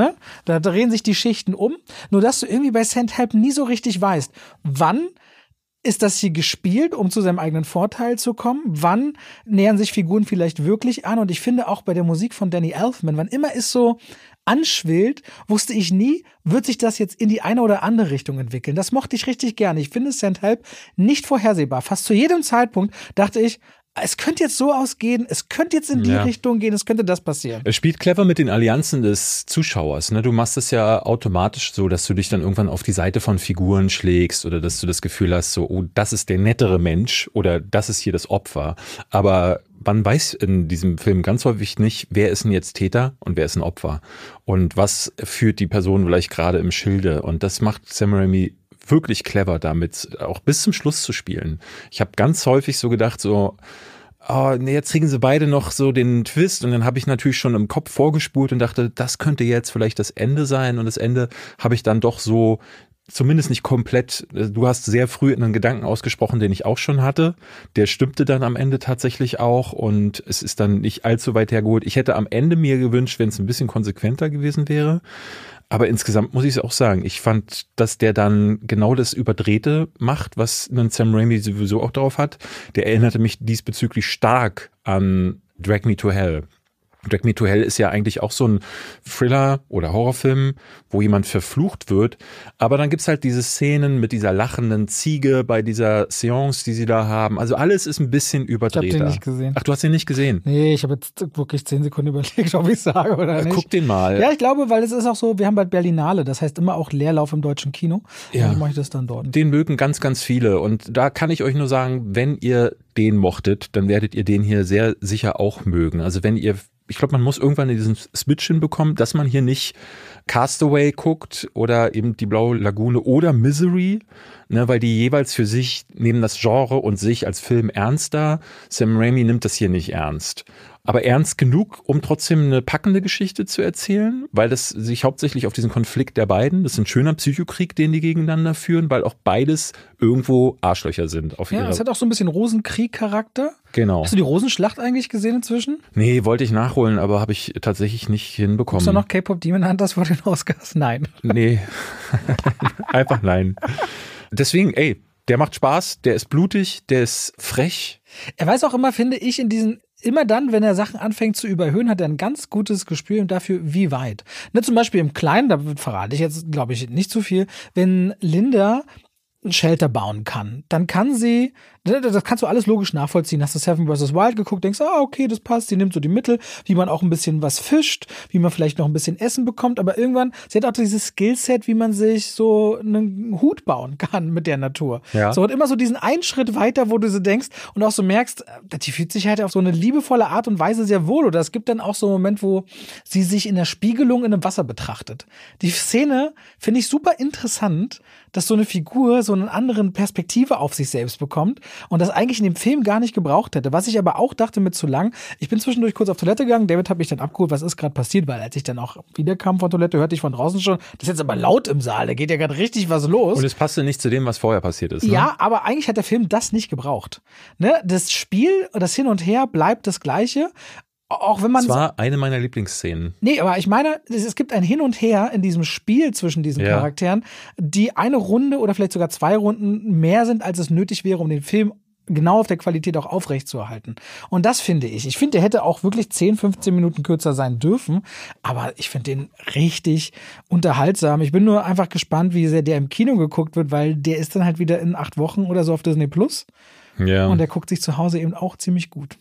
Da drehen sich die Schichten um. Nur dass du irgendwie bei St. Help nie so richtig weißt, wann ist das hier gespielt, um zu seinem eigenen Vorteil zu kommen? Wann nähern sich Figuren vielleicht wirklich an? Und ich finde auch bei der Musik von Danny Elfman, wann immer es so anschwillt, wusste ich nie, wird sich das jetzt in die eine oder andere Richtung entwickeln. Das mochte ich richtig gerne. Ich finde St. Help nicht vorhersehbar. Fast zu jedem Zeitpunkt dachte ich, es könnte jetzt so ausgehen, es könnte jetzt in die Richtung gehen, es könnte das passieren. Es spielt clever mit den Allianzen des Zuschauers. Ne? Du machst es ja automatisch so, dass du dich dann irgendwann auf die Seite von Figuren schlägst oder dass du das Gefühl hast, so, oh, das ist der nettere Mensch oder das ist hier das Opfer. Aber man weiß in diesem Film ganz häufig nicht, wer ist denn jetzt Täter und wer ist ein Opfer. Und was führt die Person vielleicht gerade im Schilde. Und das macht Sam Raimi wirklich clever damit, auch bis zum Schluss zu spielen. Ich habe ganz häufig so gedacht, so, oh, nee, jetzt kriegen sie beide noch so den Twist und dann habe ich natürlich schon im Kopf vorgespult und dachte, das könnte jetzt vielleicht das Ende sein und das Ende habe ich dann doch so zumindest nicht komplett, du hast sehr früh einen Gedanken ausgesprochen, den ich auch schon hatte, der stimmte dann am Ende tatsächlich auch und es ist dann nicht allzu weit hergeholt. Ich hätte am Ende mir gewünscht, wenn es ein bisschen konsequenter gewesen wäre. Aber insgesamt muss ich es auch sagen, ich fand, dass der dann genau das Überdrehte macht, was ein Sam Raimi sowieso auch drauf hat. Der erinnerte mich diesbezüglich stark an Drag Me to Hell. Drag Me to Hell ist ja eigentlich auch so ein Thriller oder Horrorfilm, wo jemand verflucht wird. Aber dann gibt's halt diese Szenen mit dieser lachenden Ziege bei dieser Seance, die sie da haben. Also alles ist ein bisschen überdrehter. Ich habe den nicht gesehen. Ach, du hast den nicht gesehen? Nee, ich habe jetzt wirklich 10 Sekunden überlegt, ob ich sage oder nicht. Guck den mal. Ja, ich glaube, weil es ist auch so, wir haben bald Berlinale, das heißt immer auch Leerlauf im deutschen Kino. Ja. Also mache ich das dann dort. Den mögen ganz, ganz viele. Und da kann ich euch nur sagen, wenn ihr den mochtet, dann werdet ihr den hier sehr sicher auch mögen. Also wenn ihr, ich glaube, man muss irgendwann diesen Switch hinbekommen, dass man hier nicht Castaway guckt oder eben die Blaue Lagune oder Misery, ne, weil die jeweils für sich nehmen das Genre und sich als Film ernster. Sam Raimi nimmt das hier nicht ernst. Aber ernst genug, um trotzdem eine packende Geschichte zu erzählen, weil das sich hauptsächlich auf diesen Konflikt der beiden, das ist ein schöner Psychokrieg, den die gegeneinander führen, weil auch beides irgendwo Arschlöcher sind. Ja, es hat auch so ein bisschen Rosenkrieg-Charakter. Genau. Hast du die Rosenschlacht eigentlich gesehen inzwischen? Nee, wollte ich nachholen, aber habe ich tatsächlich nicht hinbekommen. Ist da noch K-Pop Demon Hunters vor den Oscars? Nein. Nee, einfach nein. Deswegen, der macht Spaß, der ist blutig, der ist frech. Er weiß auch immer, finde ich, immer dann, wenn er Sachen anfängt zu überhöhen, hat er ein ganz gutes Gespür dafür, wie weit. Ne, zum Beispiel im Kleinen, da verrate ich jetzt, glaube ich, nicht zu viel, wenn Linda ein Shelter bauen kann, dann kann sie, das kannst du alles logisch nachvollziehen. Hast du Seven vs. Wild geguckt, denkst, okay, das passt, sie nimmt so die Mittel, wie man auch ein bisschen was fischt, wie man vielleicht noch ein bisschen Essen bekommt, aber irgendwann, sie hat auch dieses Skillset, wie man sich so einen Hut bauen kann mit der Natur. Ja. So, und immer so diesen einen Schritt weiter, wo du so denkst und auch so merkst, die fühlt sich halt auf so eine liebevolle Art und Weise sehr wohl. Oder es gibt dann auch so einen Moment, wo sie sich in der Spiegelung in einem Wasser betrachtet. Die Szene finde ich super interessant, dass so eine Figur so eine andere Perspektive auf sich selbst bekommt und das eigentlich in dem Film gar nicht gebraucht hätte. Was ich aber auch dachte mit zu lang, ich bin zwischendurch kurz auf Toilette gegangen, David hat mich dann abgeholt, was ist gerade passiert, weil als ich dann auch wiederkam von Toilette, hörte ich von draußen schon, das ist jetzt aber laut im Saal, da geht ja gerade richtig was los. Und es passte nicht zu dem, was vorher passiert ist. Ne? Ja, aber eigentlich hat der Film das nicht gebraucht. Ne? Das Spiel, das Hin und Her bleibt das Gleiche. Auch wenn man. Das war eine meiner Lieblingsszenen. Nee, aber ich meine, es gibt ein Hin und Her in diesem Spiel zwischen diesen Charakteren, die eine Runde oder vielleicht sogar 2 Runden mehr sind, als es nötig wäre, um den Film genau auf der Qualität auch aufrechtzuerhalten. Und das finde ich. Ich finde, der hätte auch wirklich 10, 15 Minuten kürzer sein dürfen, aber ich finde den richtig unterhaltsam. Ich bin nur einfach gespannt, wie sehr der im Kino geguckt wird, weil der ist dann halt wieder in 8 Wochen oder so auf Disney Plus. Ja. Und der guckt sich zu Hause eben auch ziemlich gut.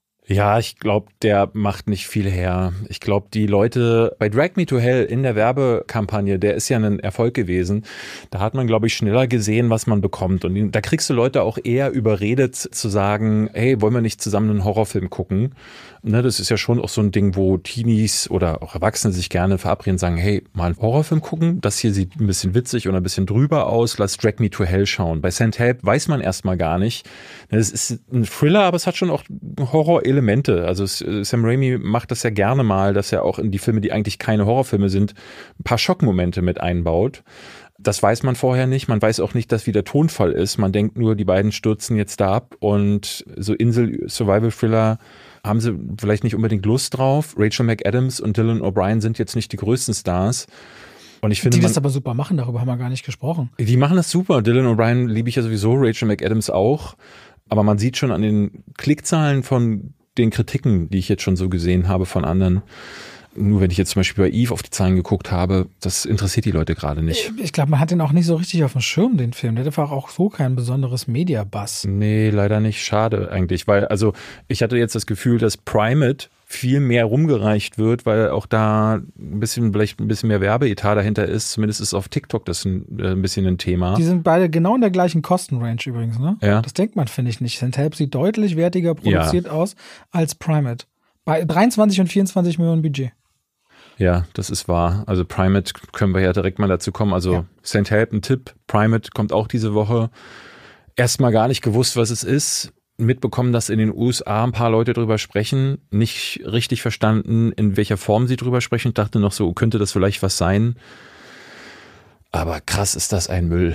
Ja, ich glaube, der macht nicht viel her. Ich glaube, die Leute bei Drag Me to Hell in der Werbekampagne, der ist ja ein Erfolg gewesen. Da hat man, glaube ich, schneller gesehen, was man bekommt. Und da kriegst du Leute auch eher überredet zu sagen, hey, wollen wir nicht zusammen einen Horrorfilm gucken? Ne, das ist ja schon auch so ein Ding, wo Teenies oder auch Erwachsene sich gerne verabreden und sagen, hey, mal einen Horrorfilm gucken. Das hier sieht ein bisschen witzig und ein bisschen drüber aus. Lass Drag Me to Hell schauen. Bei St. Help weiß man erstmal gar nicht. Es ist ein Thriller, aber es hat schon auch Horrorelemente. Also Sam Raimi macht das ja gerne mal, dass er auch in die Filme, die eigentlich keine Horrorfilme sind, ein paar Schockmomente mit einbaut. Das weiß man vorher nicht. Man weiß auch nicht, dass wie der Tonfall ist. Man denkt nur, die beiden stürzen jetzt da ab und so Insel-Survival-Thriller haben sie vielleicht nicht unbedingt Lust drauf. Rachel McAdams und Dylan O'Brien sind jetzt nicht die größten Stars. Und ich finde, die das aber super machen, darüber haben wir gar nicht gesprochen. Die machen das super. Dylan O'Brien liebe ich ja sowieso, Rachel McAdams auch. Aber man sieht schon an den Klickzahlen von den Kritiken, die ich jetzt schon so gesehen habe von anderen, nur wenn ich jetzt zum Beispiel bei Eve auf die Zahlen geguckt habe, das interessiert die Leute gerade nicht. Ich glaube, man hat den auch nicht so richtig auf dem Schirm, den Film. Der hat einfach auch so kein besonderes Media-Buzz. Nee, leider nicht. Schade eigentlich, weil also ich hatte jetzt das Gefühl, dass Primate viel mehr rumgereicht wird, weil auch da vielleicht ein bisschen mehr Werbeetat dahinter ist. Zumindest ist auf TikTok das ein bisschen ein Thema. Die sind beide genau in der gleichen Kostenrange übrigens, ne? Ja. Das denkt man, finde ich nicht. St. Help sieht deutlich wertiger produziert aus als Primate. Bei 23 und 24 Millionen Budget. Ja, das ist wahr. Also Primate können wir ja direkt mal dazu kommen. Also St. Help, ein Tipp. Primate kommt auch diese Woche. Erstmal gar nicht gewusst, was es ist. Mitbekommen, dass in den USA ein paar Leute drüber sprechen. Nicht richtig verstanden, in welcher Form sie drüber sprechen. Ich dachte noch so, könnte das vielleicht was sein? Aber krass ist das ein Müll.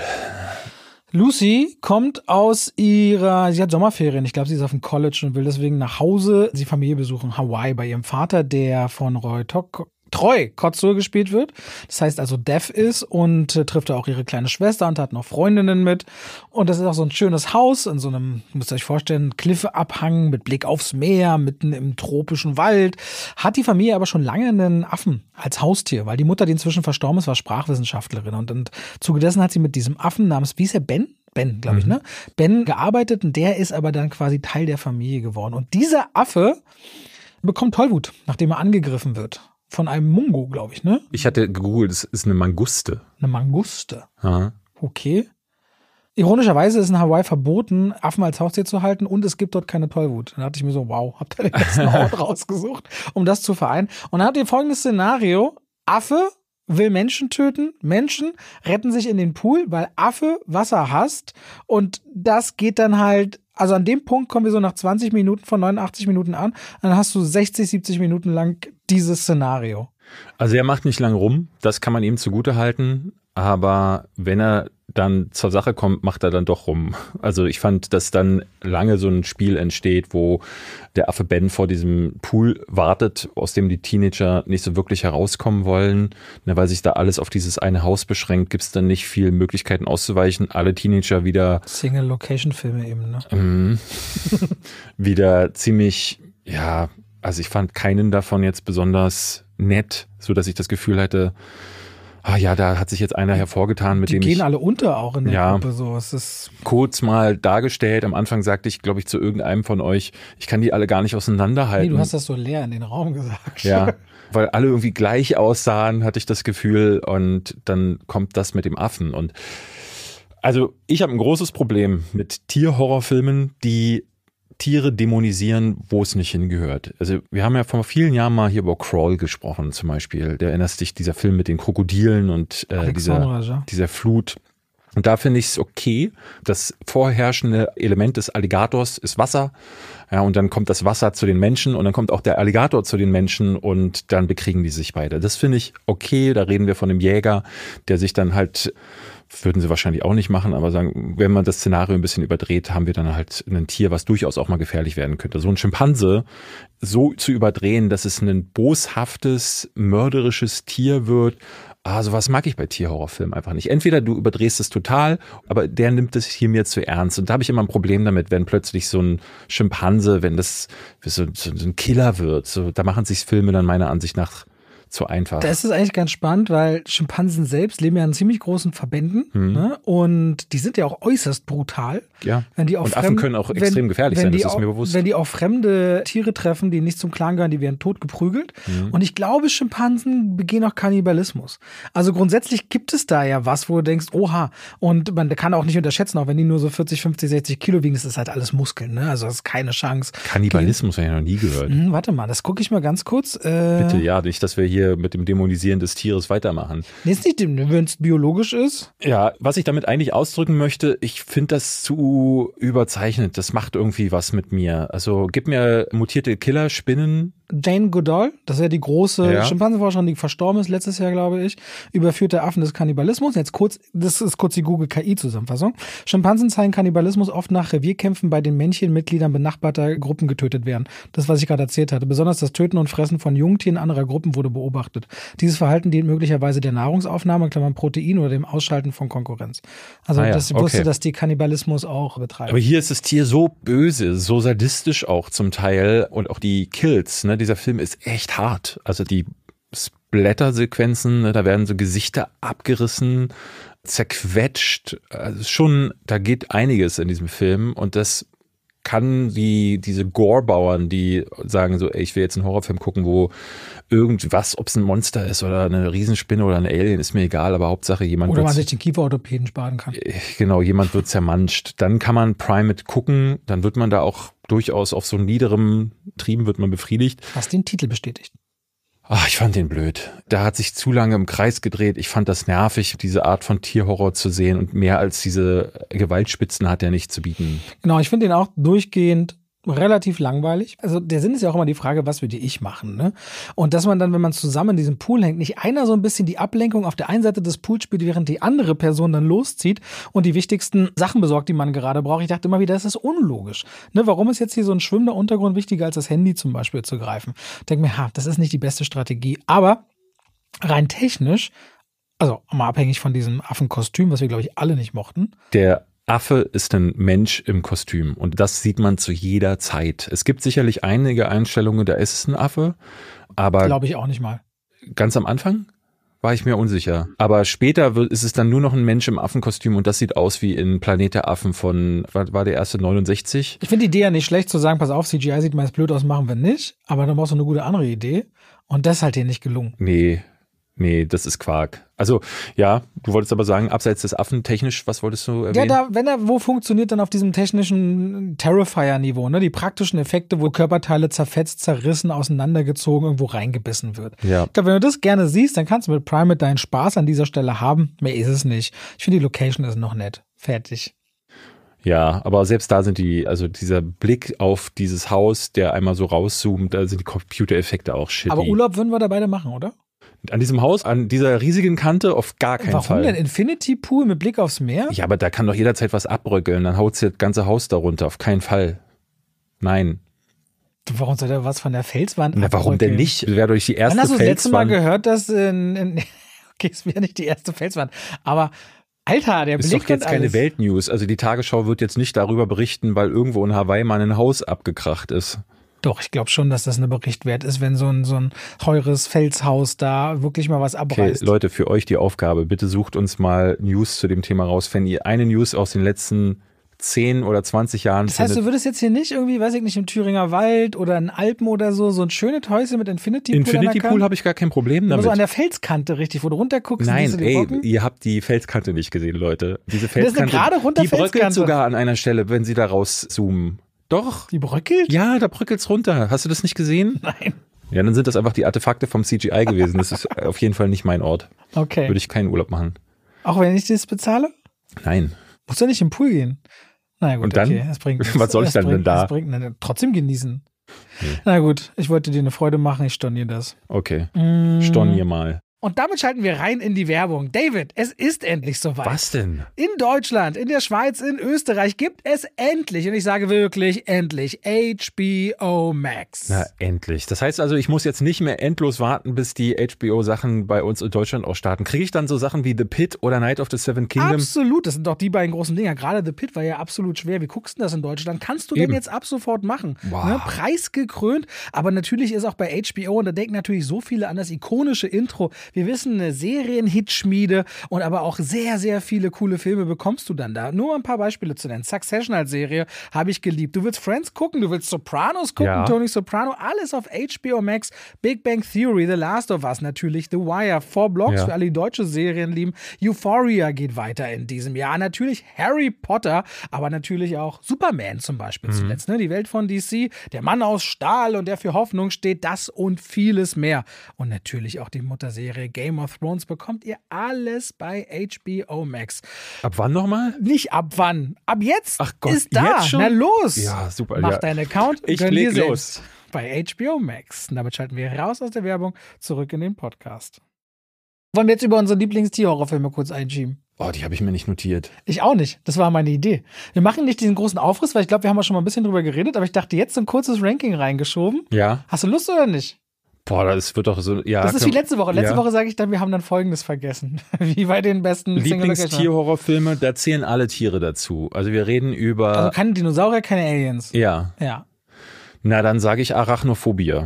Lucy kommt sie hat Sommerferien, ich glaube, sie ist auf dem College und will deswegen nach Hause, sie Familie besuchen, Hawaii, bei ihrem Vater, der von Troy Kotsur gespielt wird. Das heißt also Deaf ist und trifft auch ihre kleine Schwester und hat noch Freundinnen mit. Und das ist auch so ein schönes Haus in so einem, müsst ihr euch vorstellen, Kliffeabhang mit Blick aufs Meer, mitten im tropischen Wald. Hat die Familie aber schon lange einen Affen als Haustier, weil die Mutter, die inzwischen verstorben ist, war Sprachwissenschaftlerin. Und im Zuge dessen hat sie mit diesem Affen namens, wie ist er, Ben, glaube ich, ne? Ben gearbeitet und der ist aber dann quasi Teil der Familie geworden. Und dieser Affe bekommt Tollwut, nachdem er angegriffen wird. Von einem Mungo, glaube ich, ne? Ich hatte gegoogelt, es ist eine Manguste. Eine Manguste? Aha. Okay. Ironischerweise ist in Hawaii verboten, Affen als Haustier zu halten und es gibt dort keine Tollwut. Dann dachte ich mir so, wow, habt ihr den besten Ort rausgesucht, um das zu vereinen. Und dann habt ihr folgendes Szenario. Affe will Menschen töten, Menschen retten sich in den Pool, weil Affe Wasser hasst und das geht dann halt, also an dem Punkt kommen wir so nach 20 Minuten von 89 Minuten an, dann hast du 60, 70 Minuten lang dieses Szenario. Also er macht nicht lang rum, das kann man ihm zugute halten, aber wenn er dann zur Sache kommt, macht er dann doch rum. Also ich fand, dass dann lange so ein Spiel entsteht, wo der Affe Ben vor diesem Pool wartet, aus dem die Teenager nicht so wirklich herauskommen wollen. Weil sich da alles auf dieses eine Haus beschränkt, gibt es dann nicht viele Möglichkeiten auszuweichen. Alle Teenager wieder Single-Location-Filme eben, ne? Wieder ziemlich, ja, also ich fand keinen davon jetzt besonders nett, so dass ich das Gefühl hatte, da hat sich jetzt einer hervorgetan, mit dem die gehen alle unter auch in der Gruppe. So. Es ist kurz mal dargestellt. Am Anfang sagte ich, glaube ich, zu irgendeinem von euch, ich kann die alle gar nicht auseinanderhalten. Nee, du hast das so leer in den Raum gesagt. Ja, weil alle irgendwie gleich aussahen, hatte ich das Gefühl. Und dann kommt das mit dem Affen. Und also ich habe ein großes Problem mit Tierhorrorfilmen, die Tiere dämonisieren, wo es nicht hingehört. Also wir haben ja vor vielen Jahren mal hier über Crawl gesprochen zum Beispiel. Der erinnerst dich, dieser Film mit den Krokodilen und dieser Flut. Und da finde ich es okay. Das vorherrschende Element des Alligators ist Wasser. Ja, und dann kommt das Wasser zu den Menschen und dann kommt auch der Alligator zu den Menschen und dann bekriegen die sich beide. Das finde ich okay. Da reden wir von einem Jäger, der sich dann halt, würden sie wahrscheinlich auch nicht machen, aber sagen, wenn man das Szenario ein bisschen überdreht, haben wir dann halt ein Tier, was durchaus auch mal gefährlich werden könnte. So ein Schimpanse so zu überdrehen, dass es ein boshaftes, mörderisches Tier wird, sowas mag ich bei Tierhorrorfilmen einfach nicht. Entweder du überdrehst es total, aber der nimmt es hier mir zu ernst. Und da habe ich immer ein Problem damit, wenn plötzlich so ein Schimpanse, wenn das so ein Killer wird. So, da machen sich Filme dann meiner Ansicht nach zu einfach. Das ist eigentlich ganz spannend, weil Schimpansen selbst leben ja in ziemlich großen Verbänden, ne? Und die sind ja auch äußerst brutal. Ja, und Affen können auch extrem gefährlich sein, das ist mir bewusst. Wenn die auch fremde Tiere treffen, die nicht zum Clan gehören, die werden tot geprügelt. Und ich glaube, Schimpansen begehen auch Kannibalismus. Also grundsätzlich gibt es da ja was, wo du denkst, oha, und man kann auch nicht unterschätzen, auch wenn die nur so 40, 50, 60 Kilo wiegen, das ist halt alles Muskeln, ne? Also das ist keine Chance. Kannibalismus habe ich noch nie gehört. Warte mal, das gucke ich mal ganz kurz. Bitte, ja, nicht, dass wir hier mit dem Dämonisieren des Tieres weitermachen. Nee, ist nicht, wenn es biologisch ist. Ja, was ich damit eigentlich ausdrücken möchte, ich finde das zu überzeichnet. Das macht irgendwie was mit mir. Also gib mir mutierte Killerspinnen. Jane Goodall, das ist ja die große Schimpansenforscherin, die verstorben ist letztes Jahr, glaube ich, überführte Affen des Kannibalismus. Jetzt kurz, das ist kurz die Google-KI-Zusammenfassung. Schimpansen zeigen Kannibalismus oft nach Revierkämpfen, bei den Männchenmitgliedern benachbarter Gruppen getötet werden. Das, was ich gerade erzählt hatte. Besonders das Töten und Fressen von Jungtieren anderer Gruppen wurde beobachtet. Dieses Verhalten dient möglicherweise der Nahrungsaufnahme, Klammern Protein, oder dem Ausschalten von Konkurrenz. Also das wusste, dass die Kannibalismus auch betreiben. Aber hier ist das Tier so böse, so sadistisch auch zum Teil, und auch die Kills, ne? Dieser Film ist echt hart. Also die Splatter-Sequenzen, ne, da werden so Gesichter abgerissen, zerquetscht. Also schon, da geht einiges in diesem Film, und das kann diese Gore-Bauern, die sagen so, ey, ich will jetzt einen Horrorfilm gucken, wo irgendwas, ob es ein Monster ist oder eine Riesenspinne oder ein Alien, ist mir egal, aber Hauptsache jemand oder man sich den Kieferorthopäden sparen kann. Genau, jemand wird zermanscht. Dann kann man Prime mit gucken, dann wird man da auch durchaus auf so niederem Trieben wird man befriedigt. Was den Titel bestätigt. Ach, ich fand den blöd. Der hat sich zu lange im Kreis gedreht. Ich fand das nervig, diese Art von Tierhorror zu sehen, und mehr als diese Gewaltspitzen hat er nicht zu bieten. Genau, ich finde den auch durchgehend relativ langweilig. Also der Sinn ist ja auch immer die Frage, was würde ich machen, ne? Und dass man dann, wenn man zusammen in diesem Pool hängt, nicht einer so ein bisschen die Ablenkung auf der einen Seite des Pools spielt, während die andere Person dann loszieht und die wichtigsten Sachen besorgt, die man gerade braucht. Ich dachte immer wieder, das ist unlogisch. Ne? Warum ist jetzt hier so ein schwimmender Untergrund wichtiger, als das Handy zum Beispiel zu greifen? Ich denke mir, das ist nicht die beste Strategie. Aber rein technisch, also mal abhängig von diesem Affenkostüm, was wir, glaube ich, alle nicht mochten. Der Affe ist ein Mensch im Kostüm, und das sieht man zu jeder Zeit. Es gibt sicherlich einige Einstellungen, da ist es ein Affe, aber glaube ich auch nicht mal. Ganz am Anfang war ich mir unsicher. Aber später ist es dann nur noch ein Mensch im Affenkostüm, und das sieht aus wie in Planet der Affen von, war der erste 69? Ich finde die Idee ja nicht schlecht zu sagen, pass auf, CGI sieht meist blöd aus, machen wir nicht, aber dann brauchst du eine gute andere Idee, und das ist halt dir nicht gelungen. Nee, das ist Quark. Also, ja, du wolltest aber sagen, abseits des Affen technisch, was wolltest du erwähnen? Ja, wo funktioniert dann auf diesem technischen Terrifier-Niveau, ne? Die praktischen Effekte, wo Körperteile zerfetzt, zerrissen, auseinandergezogen, irgendwo reingebissen wird. Ja. Ich glaube, wenn du das gerne siehst, dann kannst du mit Prime deinen Spaß an dieser Stelle haben. Mehr ist es nicht. Ich finde, die Location ist noch nett. Fertig. Ja, aber selbst da sind dieser Blick auf dieses Haus, der einmal so rauszoomt, da sind die Computereffekte auch shitty. Aber Urlaub würden wir da beide machen, oder? An diesem Haus, an dieser riesigen Kante auf gar keinen Fall. Warum denn? Infinity Pool mit Blick aufs Meer? Ja, aber da kann doch jederzeit was abbröckeln. Dann haut das ganze Haus darunter. Auf keinen Fall. Nein. Warum soll da was von der Felswand abbröckeln? Warum denn nicht? Wäre durch die erste Felswand. Wann hast du das letzte Mal gehört, dass okay, es wäre nicht die erste Felswand, aber Alter, der Blick ist doch jetzt keine Weltnews. Also die Tagesschau wird jetzt nicht darüber berichten, weil irgendwo in Hawaii mal ein Haus abgekracht ist. Doch, ich glaube schon, dass das eine Bericht wert ist, wenn so ein teures Felshaus da wirklich mal was abreißt. Okay, Leute, für euch die Aufgabe, bitte sucht uns mal News zu dem Thema raus, wenn ihr eine News aus den letzten 10 oder 20 Jahren Das heißt, du würdest jetzt hier nicht irgendwie, weiß ich nicht, im Thüringer Wald oder in Alpen oder so ein schönes Häuschen mit Infinity Pool. Infinity Pool habe ich gar kein Problem damit. Aber so an der Felskante richtig, wo du runterguckst. Nein, ihr habt die Felskante nicht gesehen, Leute. Diese Felskante, das ist eine gerade runter die bröckelt sogar an einer Stelle, wenn sie da rauszoomen. Doch. Die bröckelt? Ja, da bröckelt's runter. Hast du das nicht gesehen? Nein. Ja, dann sind das einfach die Artefakte vom CGI gewesen. Das ist auf jeden Fall nicht mein Ort. Okay. Würde ich keinen Urlaub machen. Auch wenn ich das bezahle? Nein. Musst du nicht im Pool gehen? Na gut, und dann? Okay. Das bringt nichts. Was soll ich dann denn da? Das bringt trotzdem genießen. Nee. Na gut, ich wollte dir eine Freude machen, ich storniere das. Okay, stornier mal. Und damit schalten wir rein in die Werbung. David, es ist endlich soweit. Was denn? In Deutschland, in der Schweiz, in Österreich gibt es endlich, und ich sage wirklich endlich, HBO Max. Na, endlich. Das heißt also, ich muss jetzt nicht mehr endlos warten, bis die HBO-Sachen bei uns in Deutschland auch starten. Kriege ich dann so Sachen wie The Pit oder Night of the Seven Kingdoms? Absolut, das sind doch die beiden großen Dinger. Gerade The Pit war ja absolut schwer. Wie guckst du das in Deutschland? Kannst du denn jetzt ab sofort machen? Wow. Ne? Preisgekrönt, aber natürlich ist auch bei HBO, und da denken natürlich so viele an das ikonische Intro. Wir wissen, eine Serien-Hitschmiede und aber auch sehr, sehr viele coole Filme bekommst du dann da. Nur ein paar Beispiele zu nennen. Succession als Serie habe ich geliebt. Du willst Friends gucken, du willst Sopranos gucken, ja. Tony Soprano, alles auf HBO Max. Big Bang Theory, The Last of Us natürlich, The Wire, 4 Blocks für alle, die deutsche Serien lieben. Euphoria geht weiter in diesem Jahr. Natürlich Harry Potter, aber natürlich auch Superman zum Beispiel zuletzt. Ne? Die Welt von DC, der Mann aus Stahl und der für Hoffnung steht, das und vieles mehr. Und natürlich auch die Mutterserie Game of Thrones bekommt ihr alles bei HBO Max. Ab wann nochmal? Nicht ab wann. Ab jetzt. Ach Gott, ist da. Jetzt schon? Na los. Ja, super. Mach deinen Account. Ich leg los. Bei HBO Max. Und damit schalten wir raus aus der Werbung, zurück in den Podcast. Wollen wir jetzt über unsere Lieblings-Tierhorrorfilme kurz einschieben? Oh, die habe ich mir nicht notiert. Ich auch nicht. Das war meine Idee. Wir machen nicht diesen großen Aufriss, weil ich glaube, wir haben auch schon mal ein bisschen drüber geredet, aber ich dachte, jetzt so ein kurzes Ranking reingeschoben. Ja. Hast du Lust oder nicht? Boah, das wird doch so, ja. Das ist wie letzte Woche. Letzte Woche sage ich dann, wir haben dann Folgendes vergessen. Wie bei den besten Lieblingstierhorrorfilme, da zählen alle Tiere dazu. Also wir reden über... Also keine Dinosaurier, keine Aliens. Ja. Ja. Na, dann sage ich Arachnophobia.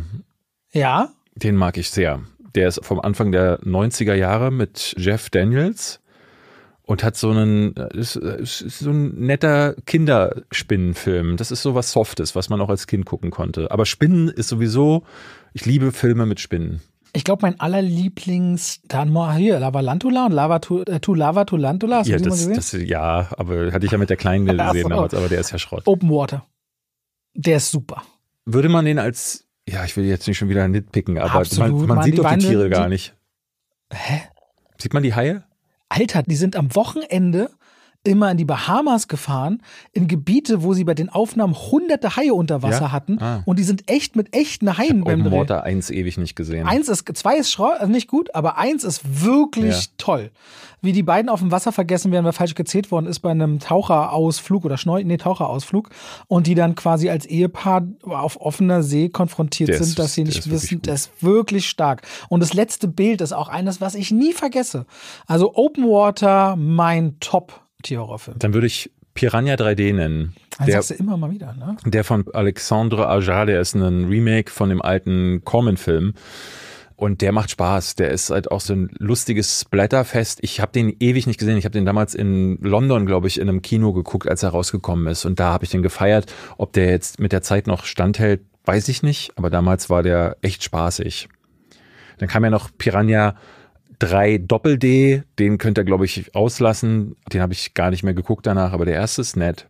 Ja. Den mag ich sehr. Der ist vom Anfang der 90er Jahre mit Jeff Daniels und hat so ist so ein netter Kinderspinnenfilm. Das ist so was Softes, was man auch als Kind gucken konnte. Aber Spinnen ist sowieso, ich liebe Filme mit Spinnen. Ich glaube, mein allerlieblings, dann mal hier, Lavalantula und Lavatulantula. Hast du die mal gesehen? Ja, aber hatte ich ja mit der Kleinen gesehen damals, aber der ist ja Schrott. Open Water. Der ist super. Würde man den als, ja, ich will jetzt nicht schon wieder nitpicken, aber absolut, man sieht doch die Tiere gar nicht. Hä? Sieht man die Haie? Alter, die sind am Wochenende immer in die Bahamas gefahren, in Gebiete, wo sie bei den Aufnahmen hunderte Haie unter Wasser hatten. Und die sind echt mit echten Haien beim Dreh. Open Water 1 ewig nicht gesehen. 2 ist nicht gut, aber 1 ist wirklich toll. Wie die beiden auf dem Wasser vergessen werden, weil falsch gezählt worden ist bei einem Taucherausflug oder Taucherausflug und die dann quasi als Ehepaar auf offener See konfrontiert sind, dass sie nicht wissen, das ist wirklich stark. Und das letzte Bild ist auch eines, was ich nie vergesse. Also Open Water, mein Top-Tierhorrorfilm. Dann würde ich Piranha 3D nennen. Das sagst du immer mal wieder, ne? Der von Alexandre Aja, der ist ein Remake von dem alten Corman-Film. Und der macht Spaß. Der ist halt auch so ein lustiges Splatterfest. Ich habe den ewig nicht gesehen. Ich habe den damals in London, glaube ich, in einem Kino geguckt, als er rausgekommen ist. Und da habe ich den gefeiert. Ob der jetzt mit der Zeit noch standhält, weiß ich nicht. Aber damals war der echt spaßig. Dann kam ja noch Piranha 3 Doppel-D. Den könnt ihr, glaube ich, auslassen. Den habe ich gar nicht mehr geguckt danach. Aber der erste ist nett.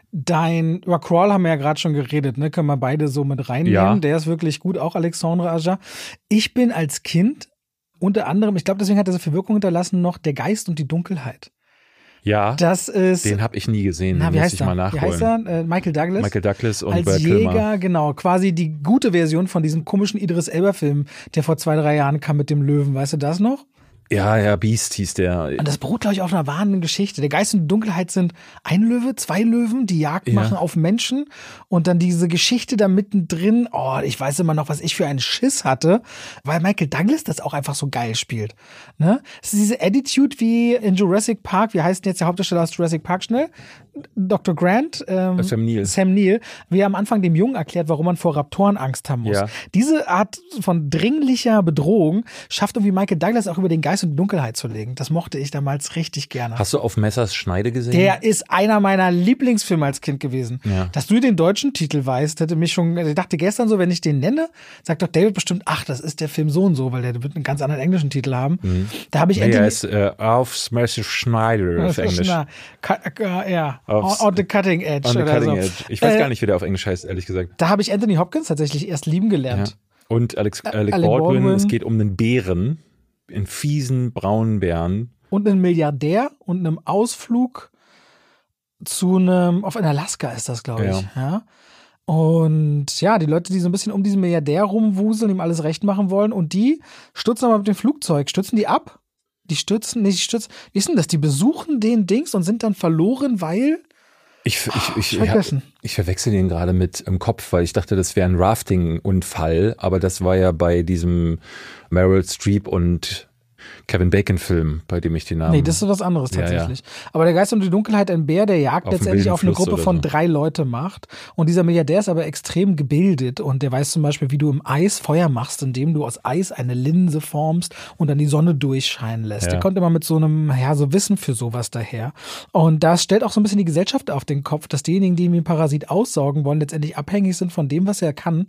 Über Crawl haben wir ja gerade schon geredet, ne? Können wir beide so mit reinnehmen. Ja. Der ist wirklich gut, auch Alexandre Aja. Ich bin als Kind unter anderem, ich glaube, deswegen hat er so viel Wirkung hinterlassen, noch Der Geist und die Dunkelheit. Ja, das ist, den habe ich nie gesehen, den muss ich mal nachholen. Wie heißt er? Michael Douglas. Michael Douglas und als Val Jäger, Kilmer. Genau, quasi die gute Version von diesem komischen Idris Elba-Film, der vor 2-3 Jahren kam mit dem Löwen. Weißt du das noch? Ja, Beast hieß der. Und das beruht, glaube ich, auf einer wahren Geschichte. Der Geist und die Dunkelheit sind ein Löwe, 2 Löwen, die Jagd machen auf Menschen. Und dann diese Geschichte da mittendrin. Oh, ich weiß immer noch, was ich für einen Schiss hatte, weil Michael Douglas das auch einfach so geil spielt. Ne? Das ist diese Attitude wie in Jurassic Park. Wie heißt denn jetzt der Hauptdarsteller aus Jurassic Park schnell? Dr. Grant. Sam Neill. Wie er am Anfang dem Jungen erklärt, warum man vor Raptoren Angst haben muss. Ja. Diese Art von dringlicher Bedrohung schafft irgendwie Michael Douglas auch über den Geist und die Dunkelheit zu legen. Das mochte ich damals richtig gerne. Hast du Auf Messers Schneide gesehen? Der ist einer meiner Lieblingsfilme als Kind gewesen. Ja. Dass du den deutschen Titel weißt, hätte mich schon, ich dachte gestern so, wenn ich den nenne, sagt doch David bestimmt, ach, das ist der Film so und so, weil der wird einen ganz anderen englischen Titel haben. Da habe ich er ist Auf Messers Schneide auf Englisch. On the Cutting Edge. On the Cutting Edge. Ich weiß gar nicht, wie der auf Englisch heißt, ehrlich gesagt. Da habe ich Anthony Hopkins tatsächlich erst lieben gelernt. Ja. Und Alec Baldwin. Es geht um einen Bären, einen fiesen braunen Bären. Und einen Milliardär und einem Ausflug auf in Alaska ist das, glaube ich. Ja. Und ja, die Leute, die so ein bisschen um diesen Milliardär rumwuseln, ihm alles recht machen wollen, und die stürzen aber mit dem Flugzeug. Stürzen die ab? Wie ist denn das? Die besuchen den Dings und sind dann verloren, weil... Ich verwechsel den gerade mit im Kopf, weil ich dachte, das wäre ein Rafting-Unfall, aber das war ja bei diesem Meryl Streep und Kevin Bacon-Film, bei dem ich den Namen... Nee, das ist was anderes tatsächlich. Ja. Aber der Geist und die Dunkelheit, ein Bär, der Jagd letztendlich auf eine Gruppe von 3 Leute macht. Und dieser Milliardär ist aber extrem gebildet und der weiß zum Beispiel, wie du im Eis Feuer machst, indem du aus Eis eine Linse formst und dann die Sonne durchscheinen lässt. Der kommt immer mit so einem, so Wissen für sowas daher. Und das stellt auch so ein bisschen die Gesellschaft auf den Kopf, dass diejenigen, die ihn wie ein Parasit aussaugen wollen, letztendlich abhängig sind von dem, was er kann.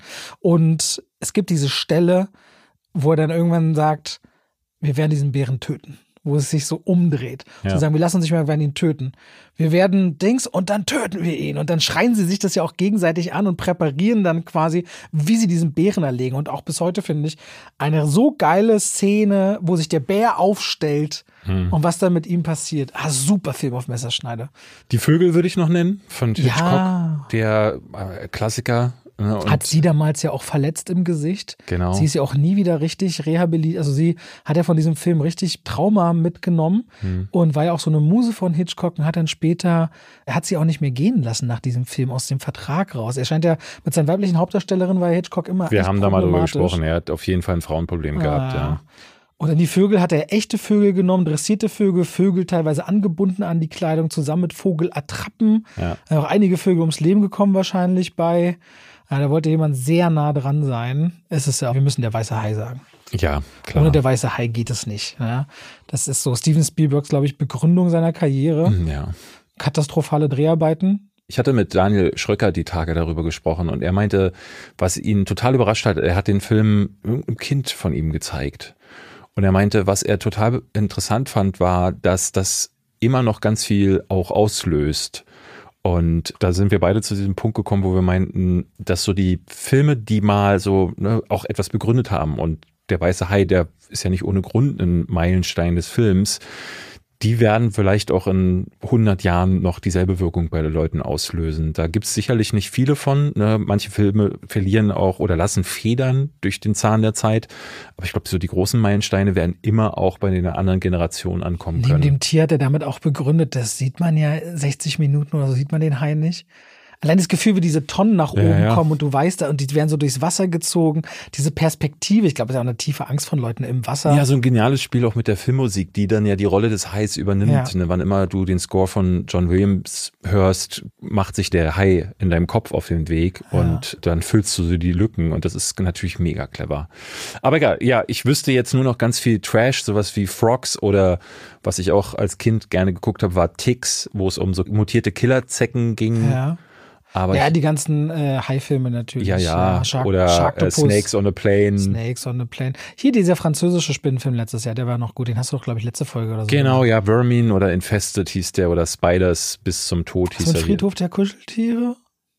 Und es gibt diese Stelle, wo er dann irgendwann sagt, wir werden diesen Bären töten, wo es sich so umdreht. Zu sagen, wir lassen uns nicht mehr, wir werden ihn töten. Wir werden Dings und dann töten wir ihn. Und dann schreien sie sich das ja auch gegenseitig an und präparieren dann quasi, wie sie diesen Bären erlegen. Und auch bis heute finde ich eine so geile Szene, wo sich der Bär aufstellt und was dann mit ihm passiert. Super Film auf Messerschneide. Die Vögel würde ich noch nennen, von Hitchcock, der Klassiker. Hat sie damals ja auch verletzt im Gesicht. Genau. Sie ist ja auch nie wieder richtig rehabilitiert. Also sie hat ja von diesem Film richtig Trauma mitgenommen und war ja auch so eine Muse von Hitchcock und hat dann später, er hat sie auch nicht mehr gehen lassen nach diesem Film aus dem Vertrag raus. Er scheint ja mit seinen weiblichen Hauptdarstellerinnen war Hitchcock immer Wir haben da mal drüber gesprochen. Er hat auf jeden Fall ein Frauenproblem gehabt, ja. Und in die Vögel hat er echte Vögel genommen, dressierte Vögel teilweise angebunden an die Kleidung, zusammen mit Vogelattrappen. Ja. Auch einige Vögel ums Leben gekommen wahrscheinlich bei. Da wollte jemand sehr nah dran sein. Wir müssen der weiße Hai sagen. Ja, klar. Ohne der weiße Hai geht es nicht. Ja. Das ist so Steven Spielbergs, glaube ich, Begründung seiner Karriere. Ja. Katastrophale Dreharbeiten. Ich hatte mit Daniel Schröcker die Tage darüber gesprochen und er meinte, was ihn total überrascht hat, er hat den Film einem Kind von ihm gezeigt. Und er meinte, was er total interessant fand, war, dass das immer noch ganz viel auch auslöst. Und da sind wir beide zu diesem Punkt gekommen, wo wir meinten, dass so die Filme, die mal so auch etwas begründet haben, und der weiße Hai, der ist ja nicht ohne Grund ein Meilenstein des Films, die werden vielleicht auch in 100 Jahren noch dieselbe Wirkung bei den Leuten auslösen. Da gibt es sicherlich nicht viele von. Ne? Manche Filme verlieren auch oder lassen Federn durch den Zahn der Zeit. Aber ich glaube, so die großen Meilensteine werden immer auch bei den anderen Generationen ankommen können. Neben dem Tier hat er damit auch begründet, das sieht man ja 60 Minuten oder so, sieht man den Hai nicht. Allein das Gefühl, wie diese Tonnen nach oben kommen und du weißt da, und die werden so durchs Wasser gezogen. Diese Perspektive, ich glaube, das ist auch eine tiefe Angst von Leuten im Wasser. Ja, so ein geniales Spiel auch mit der Filmmusik, die dann ja die Rolle des Hais übernimmt. Ja. Ne, wann immer du den Score von John Williams hörst, macht sich der Hai in deinem Kopf auf den Weg und dann füllst du so die Lücken und das ist natürlich mega clever. Aber egal, ja, ich wüsste jetzt nur noch ganz viel Trash, sowas wie Frogs oder was ich auch als Kind gerne geguckt habe, war Ticks, wo es um so mutierte Killerzecken ging. Ja. Aber die ganzen Hai-Filme natürlich. Oder Snakes on a Plane. Snakes on a Plane. Hier dieser französische Spinnenfilm letztes Jahr, der war noch gut. Den hast du doch, glaube ich, letzte Folge oder so. Genau, ja, Vermin oder Infested hieß der oder Spiders bis zum Tod hieß der. Friedhof der Kuscheltiere?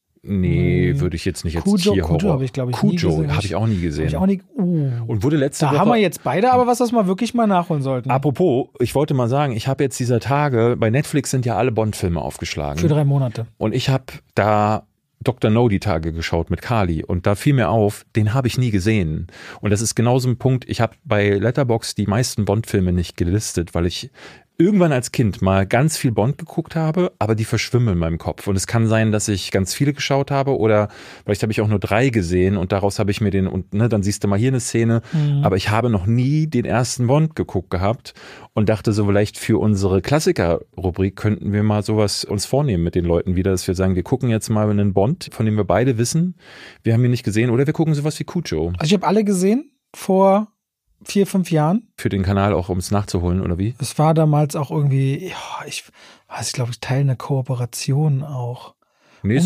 Nee, würde ich jetzt nicht als Tierhorror. Cujo habe ich, glaube ich, nie gesehen. Cujo habe ich auch nie gesehen. Und wurde letzte Woche... Da haben wir jetzt beide aber was wir wirklich mal nachholen sollten. Apropos, ich wollte mal sagen, ich habe jetzt dieser Tage, bei Netflix sind ja alle Bond-Filme aufgeschlagen. Für 3 Monate. Und ich habe da Dr. No die Tage geschaut mit Carly und da fiel mir auf, den habe ich nie gesehen. Und das ist genauso ein Punkt, ich habe bei Letterboxd die meisten Bond-Filme nicht gelistet, weil ich irgendwann als Kind mal ganz viel Bond geguckt habe, aber die verschwimmen in meinem Kopf. Und es kann sein, dass ich ganz viele geschaut habe oder vielleicht habe ich auch nur 3 gesehen und daraus habe ich mir dann siehst du mal hier eine Szene, aber ich habe noch nie den ersten Bond geguckt gehabt und dachte so, vielleicht für unsere Klassiker-Rubrik könnten wir mal sowas uns vornehmen mit den Leuten wieder, dass wir sagen, wir gucken jetzt mal einen Bond, von dem wir beide wissen, wir haben ihn nicht gesehen, oder wir gucken sowas wie Cujo. Also ich habe alle gesehen vor 4, 5 Jahren. Für den Kanal auch, um es nachzuholen, oder wie? Es war damals auch irgendwie, glaube ich, Teil einer Kooperation auch. Nee,